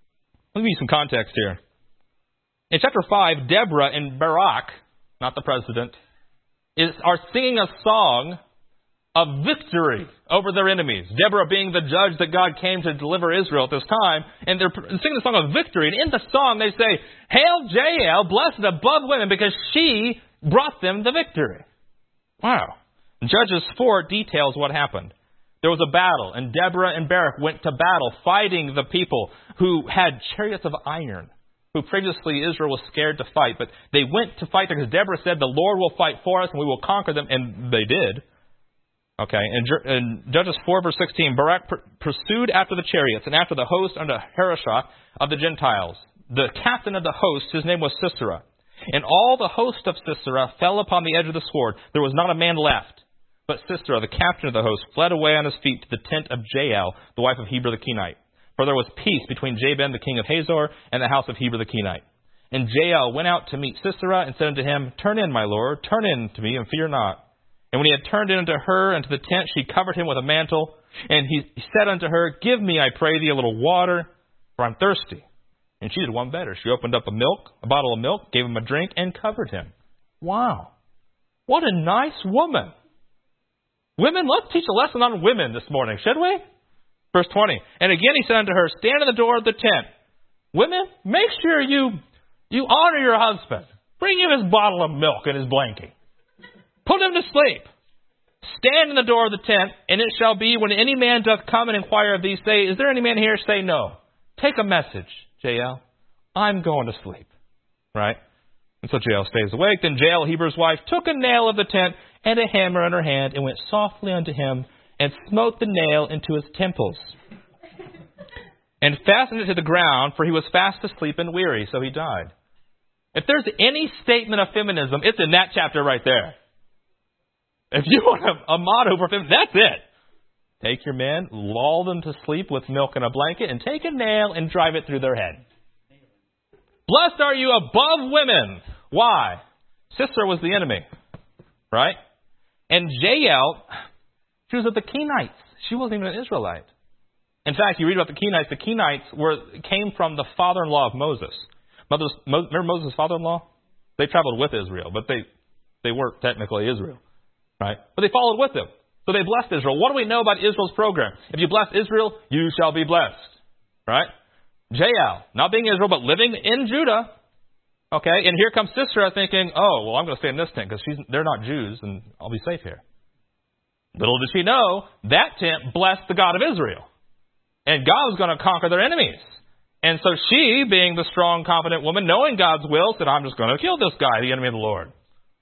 Let me give you some context here. In chapter five, Deborah and Barak, not the president, is, are singing a song of victory over their enemies. Deborah being the judge that God came to deliver Israel at this time. And they're singing the song of victory. And in the song they say, Hail Jael, blessed above women, because she brought them the victory. Wow. Judges four details what happened. There was a battle, and Deborah and Barak went to battle, fighting the people who had chariots of iron, who previously Israel was scared to fight. But they went to fight there because Deborah said, the Lord will fight for us, and we will conquer them. And they did. Okay, in, in Judges four, verse sixteen, Barak pr- pursued after the chariots and after the host under Harushah of the Gentiles. The captain of the host, his name was Sisera. And all the host of Sisera fell upon the edge of the sword. There was not a man left. But Sisera, the captain of the host, fled away on his feet to the tent of Jael, the wife of Heber the Kenite. For there was peace between Jabin, the king of Hazor, and the house of Heber the Kenite. And Jael went out to meet Sisera and said unto him, Turn in, my lord, turn in to me, and fear not. And when he had turned in unto her and to the tent, she covered him with a mantle. And he said unto her, Give me, I pray thee, a little water, for I'm thirsty. And she did one better. She opened up a milk, a bottle of milk, gave him a drink, and covered him. Wow. What a nice woman. Women, let's teach a lesson on women this morning, should we? Verse twenty. And again he said unto her, Stand in the door of the tent. Women, make sure you, you honor your husband. Bring him his bottle of milk and his blanket. Put him to sleep. Stand in the door of the tent, and it shall be when any man doth come and inquire of thee, say, Is there any man here? Say no. Take a message, Jael. I'm going to sleep. Right? And so Jael stays awake. Then Jael, Heber's wife, took a nail of the tent and a hammer in her hand, and went softly unto him, and smote the nail into his temples, and fastened it to the ground, for he was fast asleep and weary, so he died. If there's any statement of feminism, it's in that chapter right there. If you want a, a motto for feminism, that's it. Take your men, lull them to sleep with milk and a blanket, and take a nail and drive it through their head. Blessed are you above women. Why? Sisera was the enemy, right? And Jael, she was of the Kenites. She wasn't even an Israelite. In fact, you read about the Kenites. The Kenites were came from the father-in-law of Moses. Mother's, remember Moses' father-in-law? They traveled with Israel, but they, they weren't technically Israel, right? But they followed with him. So they blessed Israel. What do we know about Israel's program? If you bless Israel, you shall be blessed, right? Jael, not being Israel, but living in Judah. Okay, and here comes Sisera thinking, oh, well, I'm going to stay in this tent because she's, they're not Jews, and I'll be safe here. Little did she know, that tent blessed the God of Israel. And God was going to conquer their enemies. And so she, being the strong, confident woman, knowing God's will, said, I'm just going to kill this guy, the enemy of the Lord.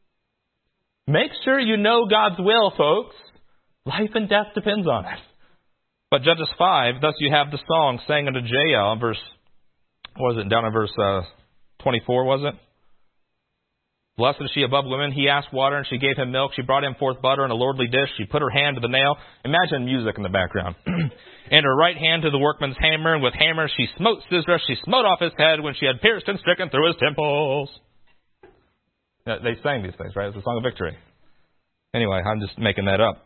Make sure you know God's will, folks. Life and death depends on it. But Judges five, thus you have the song sang unto Jael, verse, what was it, down in verse uh, twenty-four, was it? Blessed is she above women. He asked water, and she gave him milk. She brought him forth butter in a lordly dish. She put her hand to the nail. Imagine music in the background. And her right hand to the workman's hammer, and with hammer she smote Sisera. She smote off his head when she had pierced and stricken through his temples. They sang these things, right? It's a song of victory. Anyway, I'm just making that up.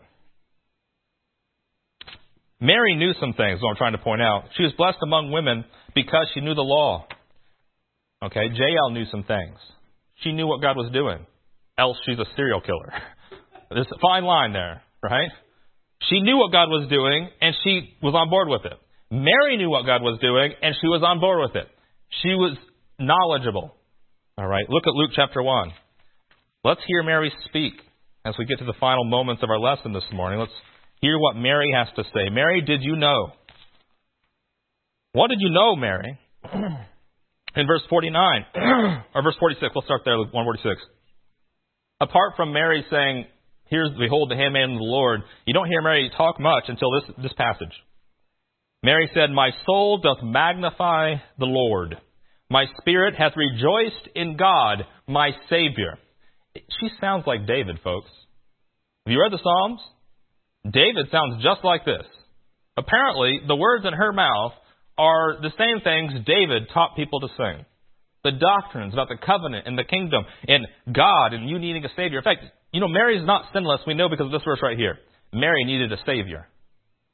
Mary knew some things, what I'm trying to point out. She was blessed among women because she knew the law. Okay, Jael knew some things. She knew what God was doing. Else she's a serial killer. There's a fine line there, right? She knew what God was doing, and she was on board with it. Mary knew what God was doing, and she was on board with it. She was knowledgeable. All right, look at Luke chapter one. Let's hear Mary speak as we get to the final moments of our lesson this morning. Let's hear what Mary has to say. Mary, did you know? What did you know, Mary? In verse forty-nine, or verse forty-six, let's start there, Luke one forty-six. Apart from Mary saying, here's, behold, the handmaiden of the Lord, you don't hear Mary talk much until this, this passage. Mary said, my soul doth magnify the Lord. My spirit hath rejoiced in God, my Savior. She sounds like David, folks. Have you read the Psalms? David sounds just like this. Apparently, the words in her mouth are the same things David taught people to sing. The doctrines about the covenant and the kingdom and God and you needing a Savior. In fact, you know, Mary is not sinless. We know because of this verse right here. Mary needed a Savior.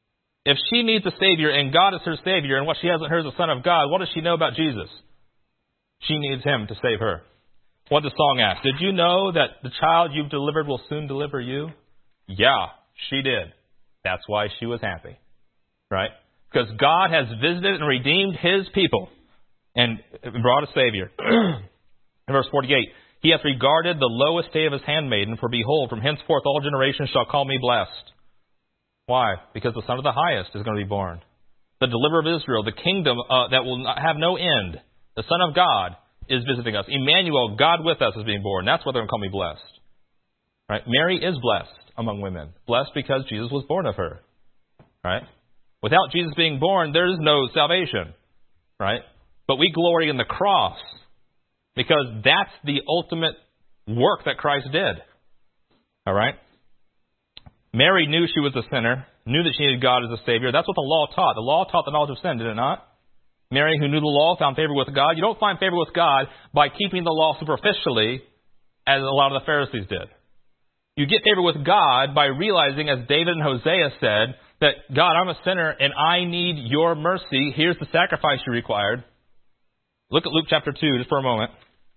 If she needs a Savior and God is her Savior and what she hasn't heard is the Son of God, what does she know about Jesus? She needs Him to save her. What the song asks, did you know that the child you've delivered will soon deliver you? Yeah, she did. That's why she was happy. Right? Because God has visited and redeemed His people and brought a Savior. In verse forty-eight, He hath regarded the low estate of His handmaiden, for behold, from henceforth all generations shall call me blessed. Why? Because the Son of the Highest is going to be born. The deliverer of Israel, the kingdom uh, that will not have no end, the Son of God is visiting us. Emmanuel, God with us, is being born. That's why they're going to call me blessed. Right? Mary is blessed among women. Blessed because Jesus was born of her. Right? Without Jesus being born, there is no salvation. Right? But we glory in the cross because that's the ultimate work that Christ did. All right? Mary knew she was a sinner, knew that she needed God as a Savior. That's what the law taught. The law taught the knowledge of sin, did it not? Mary, who knew the law, found favor with God. You don't find favor with God by keeping the law superficially, as a lot of the Pharisees did. You get favor with God by realizing, as David and Hosea said, that, God, I'm a sinner and I need your mercy. Here's the sacrifice you required. Look at Luke chapter two just for a moment.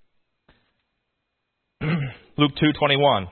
Luke two twenty-one.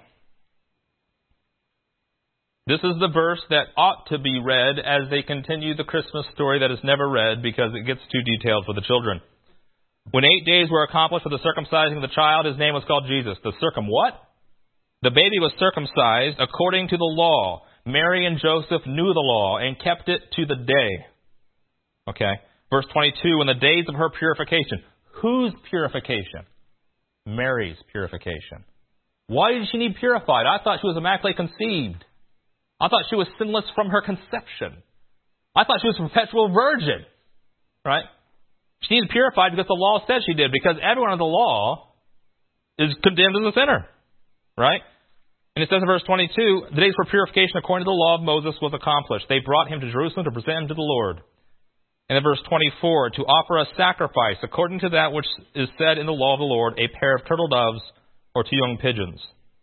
This is the verse that ought to be read as they continue the Christmas story that is never read because it gets too detailed for the children. When eight days were accomplished for the circumcising of the child, his name was called Jesus. The circum what? The baby was circumcised according to the law. Mary and Joseph knew the law and kept it to the day. Okay. Verse twenty-two, in the days of her purification. Whose purification? Mary's purification. Why did she need purified? I thought she was immaculately conceived. I thought she was sinless from her conception. I thought she was a perpetual virgin. Right? She needed purified because the law said she did. Because everyone under the law is condemned as a sinner. Right? And it says in verse twenty-two, the days for purification according to the law of Moses was accomplished. They brought him to Jerusalem to present him to the Lord. And in verse twenty-four, to offer a sacrifice according to that which is said in the law of the Lord, a pair of turtle doves or two young pigeons.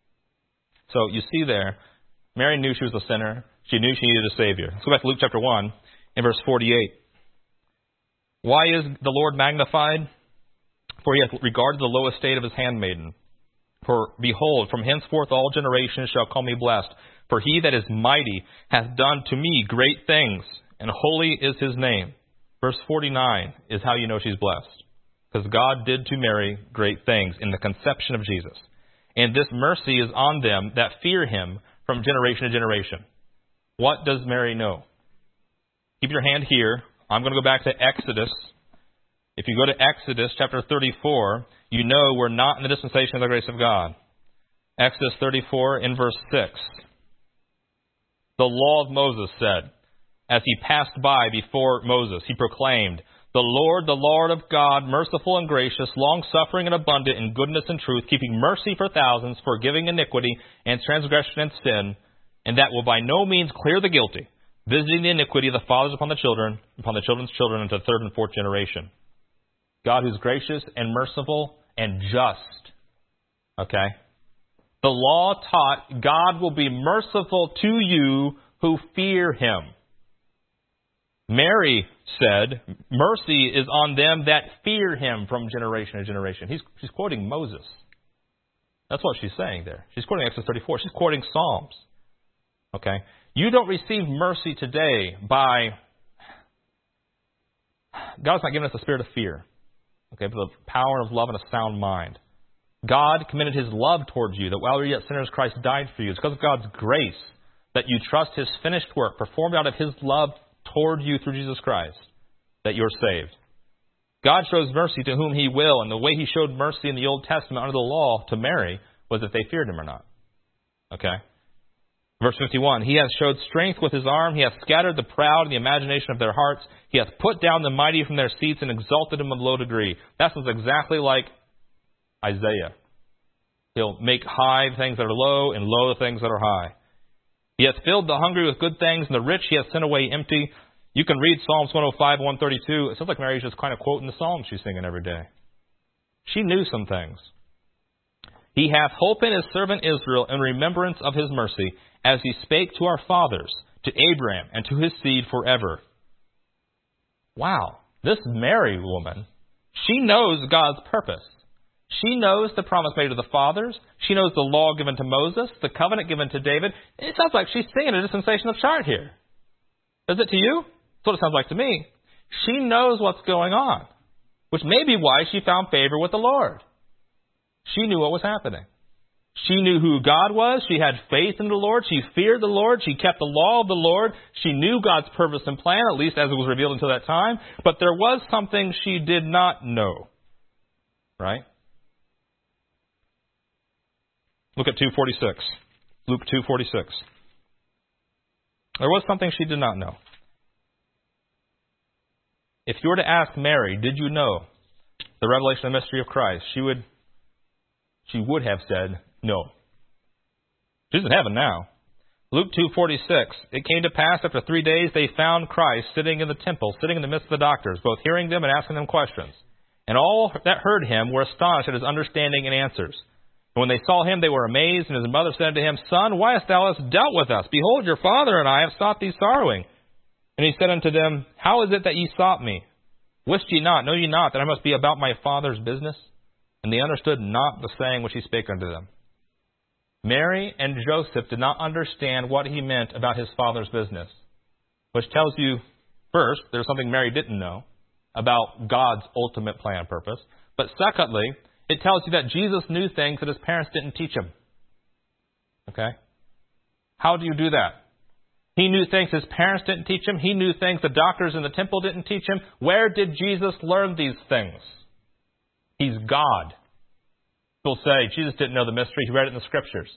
So you see there, Mary knew she was a sinner. She knew she needed a Savior. Let's go back to Luke chapter one in verse forty-eight. Why is the Lord magnified? For he hath regarded the low estate of his handmaiden. For behold, from henceforth all generations shall call me blessed. For he that is mighty hath done to me great things, and holy is his name. Verse forty-nine is how you know she's blessed. Because God did to Mary great things in the conception of Jesus. And this mercy is on them that fear him from generation to generation. What does Mary know? Keep your hand here. I'm going to go back to Exodus. If you go to Exodus chapter thirty-four, you know we're not in the dispensation of the grace of God. Exodus thirty-four in verse six. The law of Moses said, as he passed by before Moses, he proclaimed, the Lord, the Lord of God, merciful and gracious, long-suffering and abundant in goodness and truth, keeping mercy for thousands, forgiving iniquity and transgression and sin, and that will by no means clear the guilty, visiting the iniquity of the fathers upon the children, upon the children's children, unto the third and fourth generation. God who's gracious and merciful and just. Okay? The law taught God will be merciful to you who fear him. Mary said, mercy is on them that fear him from generation to generation. He's, she's quoting Moses. That's what she's saying there. She's quoting Exodus thirty-four. She's quoting Psalms. Okay? You don't receive mercy today by... God's not giving us a spirit of fear. Okay? But the power of love and a sound mind. God commended his love towards you, that while we were yet sinners, Christ died for you. It's because of God's grace that you trust his finished work, performed out of his love toward you through Jesus Christ, that you're saved. God shows mercy to whom he will, and the way he showed mercy in the Old Testament under the law to Mary was if they feared him or not. Okay? Verse fifty-one, he hath showed strength with his arm, he hath scattered the proud in the imagination of their hearts, he hath put down the mighty from their seats and exalted them of low degree. That sounds exactly like Isaiah. He'll make high things that are low and low the things that are high. He hath filled the hungry with good things, and the rich he hath sent away empty. You can read Psalms one oh five, one thirty-two. It sounds like Mary's just kind of quoting the Psalms she's singing every day. She knew some things. He hath holpen his servant Israel in remembrance of his mercy, as he spake to our fathers, to Abraham and to his seed forever. Wow, this Mary woman, she knows God's purpose. She knows the promise made to the fathers. She knows the law given to Moses, the covenant given to David. It sounds like she's singing a dispensational chart here. Does it to you? That's what it sounds like to me. She knows what's going on, which may be why she found favor with the Lord. She knew what was happening. She knew who God was. She had faith in the Lord. She feared the Lord. She kept the law of the Lord. She knew God's purpose and plan, at least as it was revealed until that time. But there was something she did not know. Right? Look at two forty-six. Luke two forty-six. There was something she did not know. If you were to ask Mary, did you know the revelation of the mystery of Christ? She would, she would have said no. She's in heaven now. Luke two forty-six. It came to pass after three days they found Christ sitting in the temple, sitting in the midst of the doctors, both hearing them and asking them questions. And all that heard him were astonished at his understanding and answers. And when they saw him, they were amazed. And his mother said to him, Son, why hast thou dealt with us? Behold, your father and I have sought thee sorrowing. And he said unto them, How is it that ye sought me? Wist ye not, know ye not, that I must be about my Father's business? And they understood not the saying which he spake unto them. Mary and Joseph did not understand what he meant about his Father's business, which tells you, first, there's something Mary didn't know about God's ultimate plan and purpose. But secondly, it tells you that Jesus knew things that his parents didn't teach him. Okay? How do you do that? He knew things his parents didn't teach him. He knew things the doctors in the temple didn't teach him. Where did Jesus learn these things? He's God. People say Jesus didn't know the mystery. He read it in the Scriptures.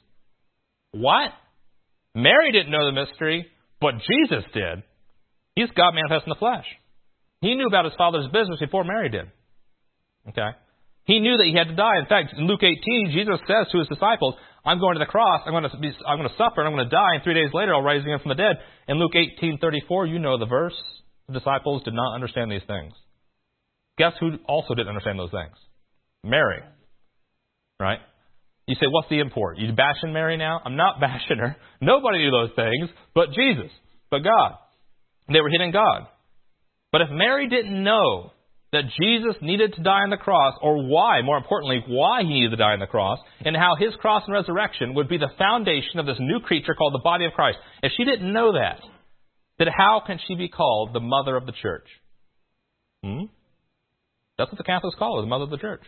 What? Mary didn't know the mystery, but Jesus did. He's God manifest in the flesh. He knew about his Father's business before Mary did. Okay? He knew that he had to die. In fact, in Luke eighteen, Jesus says to his disciples, I'm going to the cross, I'm going to, be, I'm going to suffer, and I'm going to die, and three days later I'll rise again from the dead. In Luke eighteen thirty-four, you know the verse. The disciples did not understand these things. Guess who also didn't understand those things? Mary. Right? You say, what's the import? You bashing Mary now? I'm not bashing her. Nobody knew those things but Jesus, but God. They were hidden God. But if Mary didn't know that Jesus needed to die on the cross, or why, more importantly, why he needed to die on the cross, and how his cross and resurrection would be the foundation of this new creature called the body of Christ. If she didn't know that, then how can she be called the mother of the church? Hmm? That's what the Catholics call her, the mother of the church.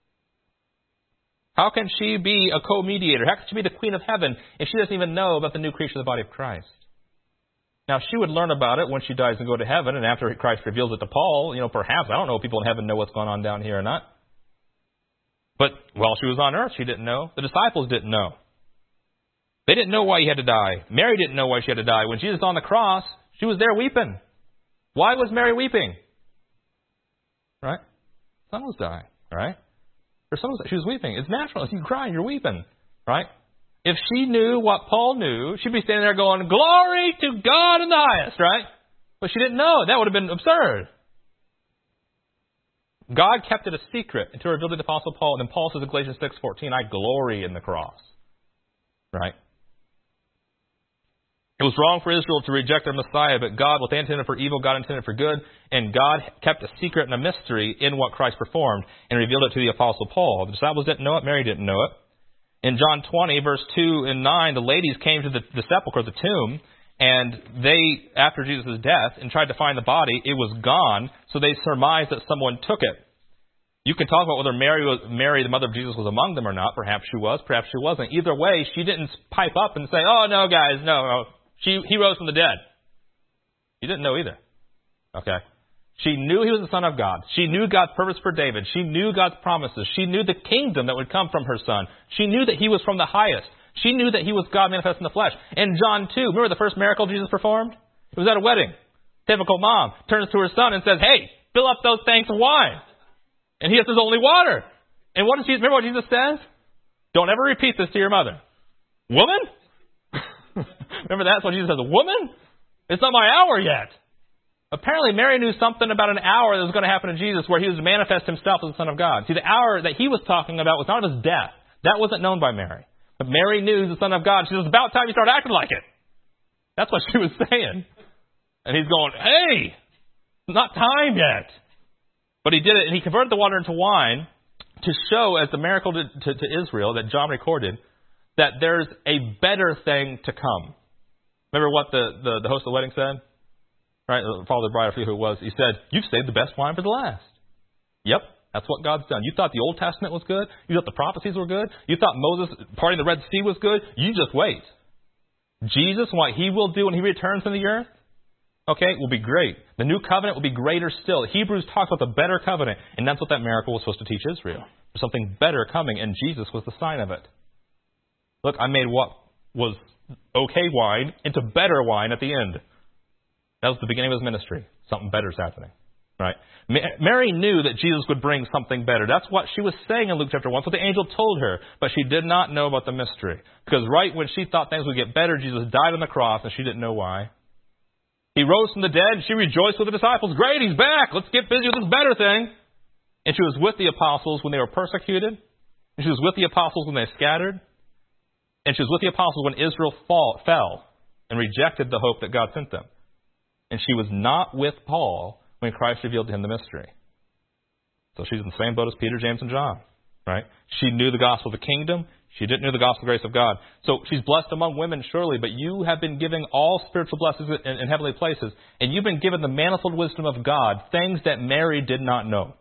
How can she be a co-mediator? How can she be the queen of heaven if she doesn't even know about the new creature of the body of Christ? Now, she would learn about it when she dies and go to heaven, and after Christ reveals it to Paul, you know, perhaps, I don't know if people in heaven know what's going on down here or not. But while she was on earth, she didn't know. The disciples didn't know. They didn't know why he had to die. Mary didn't know why she had to die. When Jesus was on the cross, she was there weeping. Why was Mary weeping? Right? Son was dying, right? Her son was, she was weeping. It's natural. If you cry, you're weeping, right? If she knew what Paul knew, she'd be standing there going, glory to God in the highest, right? But she didn't know. That would have been absurd. God kept it a secret until he revealed it to Apostle Paul. And then Paul says in Galatians six fourteen, I glory in the cross. Right? It was wrong for Israel to reject their Messiah, but God, what they intended for evil, God intended for good. And God kept a secret and a mystery in what Christ performed and revealed it to the Apostle Paul. The disciples didn't know it. Mary didn't know it. In John twenty, verse two and nine, the ladies came to the, the sepulchre, the tomb, and they, after Jesus' death, and tried to find the body. It was gone, so they surmised that someone took it. You can talk about whether Mary, was, Mary, the mother of Jesus, was among them or not. Perhaps she was, perhaps she wasn't. Either way, she didn't pipe up and say, oh, no, guys, no, no. She, he rose from the dead. She didn't know either. Okay? She knew he was the Son of God. She knew God's purpose for David. She knew God's promises. She knew the kingdom that would come from her son. She knew that he was from the highest. She knew that he was God manifest in the flesh. In John two, remember the first miracle Jesus performed? It was at a wedding. Typical mom turns to her son and says, hey, fill up those tanks of wine. And he says, only water. And what does Jesus, remember what Jesus says? Don't ever repeat this to your mother. Woman? Remember that's what Jesus says, woman? It's not my hour yet. Apparently, Mary knew something about an hour that was going to happen to Jesus where he was to manifest himself as the Son of God. See, the hour that he was talking about was not of his death. That wasn't known by Mary. But Mary knew he was the Son of God. She says, it's about time you start acting like it. That's what she was saying. And he's going, hey, it's not time yet. But he did it, and he converted the water into wine to show, as the miracle to, to, to Israel that John recorded, that there's a better thing to come. Remember what the, the, the host of the wedding said? Right? The father of the bride, I forget who it was. He said, you've saved the best wine for the last. Yep, that's what God's done. You thought the Old Testament was good. You thought the prophecies were good. You thought Moses parting the Red Sea was good. You just wait. Jesus, what he will do when he returns in the earth, okay, will be great. The new covenant will be greater still. Hebrews talks about the better covenant, and that's what that miracle was supposed to teach Israel. There's something better coming, and Jesus was the sign of it. Look, I made what was okay wine into better wine at the end. That was the beginning of his ministry. Something better is happening. Right? Mary knew that Jesus would bring something better. That's what she was saying in Luke chapter one. That's what the angel told her. But she did not know about the mystery. Because right when she thought things would get better, Jesus died on the cross, and she didn't know why. He rose from the dead. She rejoiced with the disciples. Great, he's back. Let's get busy with this better thing. And she was with the apostles when they were persecuted. And she was with the apostles when they scattered. And she was with the apostles when Israel fall, fell and rejected the hope that God sent them. And she was not with Paul when Christ revealed to him the mystery. So she's in the same boat as Peter, James, and John. Right? She knew the gospel of the kingdom. She didn't know the gospel of the grace of God. So she's blessed among women, surely, but you have been given all spiritual blessings in, in heavenly places. And you've been given the manifold wisdom of God, things that Mary did not know.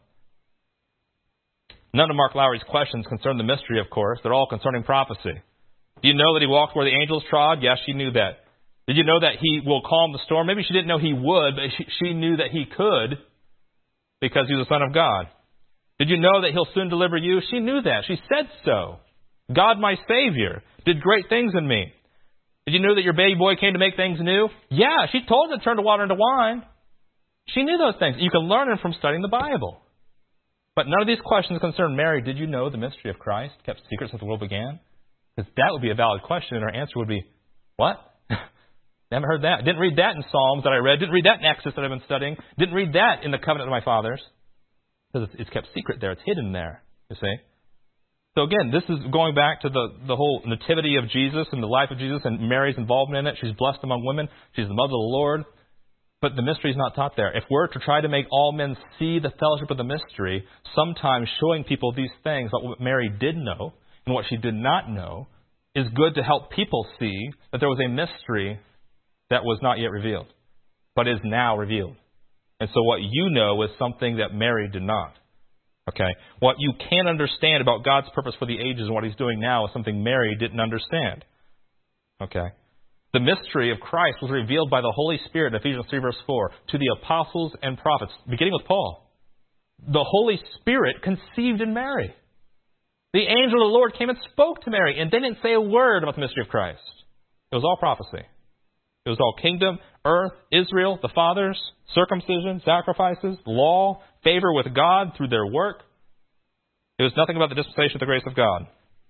None of Mark Lowry's questions concern the mystery, of course. They're all concerning prophecy. Do you know that he walked where the angels trod? Yes, she knew that. Did you know that he will calm the storm? Maybe she didn't know he would, but she, she knew that he could because he was the Son of God. Did you know that he'll soon deliver you? She knew that. She said so. God, my Savior, did great things in me. Did you know that your baby boy came to make things new? Yeah, she told him to turn the water into wine. She knew those things. You can learn them from studying the Bible. But none of these questions concern Mary. Did you know the mystery of Christ kept secret since the world began? Because that would be a valid question, and her answer would be, what? I haven't heard that. Didn't read that in Psalms that I read. Didn't read that in Exodus that I've been studying. Didn't read that in the covenant of my fathers. Because it's, it's kept secret there. It's hidden there, you see. So again, this is going back to the, the whole nativity of Jesus and the life of Jesus and Mary's involvement in it. She's blessed among women. She's the mother of the Lord. But the mystery is not taught there. If we're to try to make all men see the fellowship of the mystery, sometimes showing people these things, about what Mary did know and what she did not know, is good to help people see that there was a mystery that was not yet revealed, but is now revealed. And so what you know is something that Mary did not. Okay? What you can understand about God's purpose for the ages and what he's doing now is something Mary didn't understand. Okay? The mystery of Christ was revealed by the Holy Spirit in Ephesians three verse four to the apostles and prophets, beginning with Paul. The Holy Spirit conceived in Mary. The angel of the Lord came and spoke to Mary, and they didn't say a word about the mystery of Christ. It was all prophecy. It was all kingdom, earth, Israel, the fathers, circumcision, sacrifices, law, favor with God through their work. It was nothing about the dispensation of the grace of God.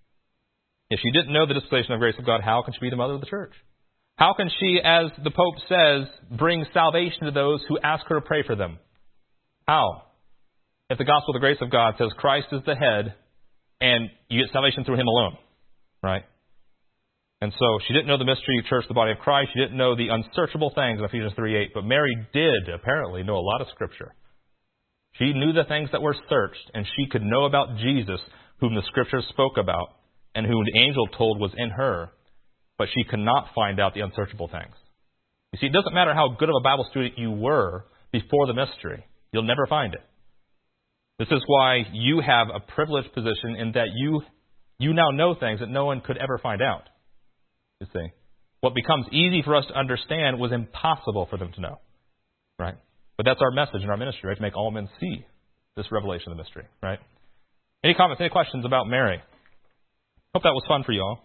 If she didn't know the dispensation of the grace of God, how can she be the mother of the church? How can she, as the Pope says, bring salvation to those who ask her to pray for them? How? If the gospel of the grace of God says Christ is the head and you get salvation through him alone, right? And so she didn't know the mystery of church, the body of Christ. She didn't know the unsearchable things in Ephesians three eight. But Mary did apparently know a lot of Scripture. She knew the things that were searched, and she could know about Jesus, whom the Scriptures spoke about, and whom the angel told was in her. But she could not find out the unsearchable things. You see, it doesn't matter how good of a Bible student you were before the mystery. You'll never find it. This is why you have a privileged position in that you you now know things that no one could ever find out. You see, what becomes easy for us to understand was impossible for them to know, right? But that's our message in our ministry, right? To make all men see this revelation of the mystery, right? Any comments, any questions about Mary? Hope that was fun for you all.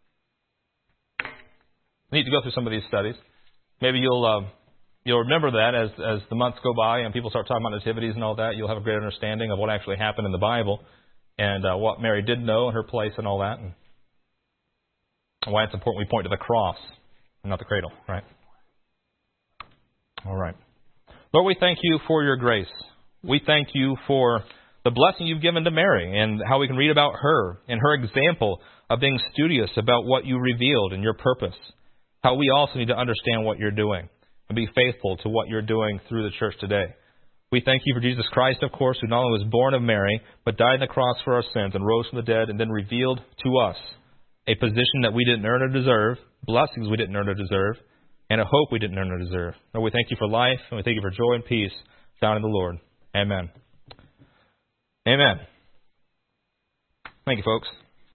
We need to go through some of these studies. Maybe you'll uh, you'll remember that as as the months go by and people start talking about nativities and all that, you'll have a greater understanding of what actually happened in the Bible and uh, what Mary did know and her place and all that. And why it's important we point to the cross and not the cradle, right? All right. Lord, we thank you for your grace. We thank you for the blessing you've given to Mary and how we can read about her and her example of being studious about what you revealed and your purpose. how we also need to understand what you're doing and be faithful to what you're doing through the church today. We thank you for Jesus Christ, of course, who not only was born of Mary, but died on the cross for our sins and rose from the dead and then revealed to us a position that we didn't earn or deserve, blessings we didn't earn or deserve, and a hope we didn't earn or deserve. Lord, we thank you for life, and we thank you for joy and peace found in the Lord. Amen. Amen. Thank you, folks.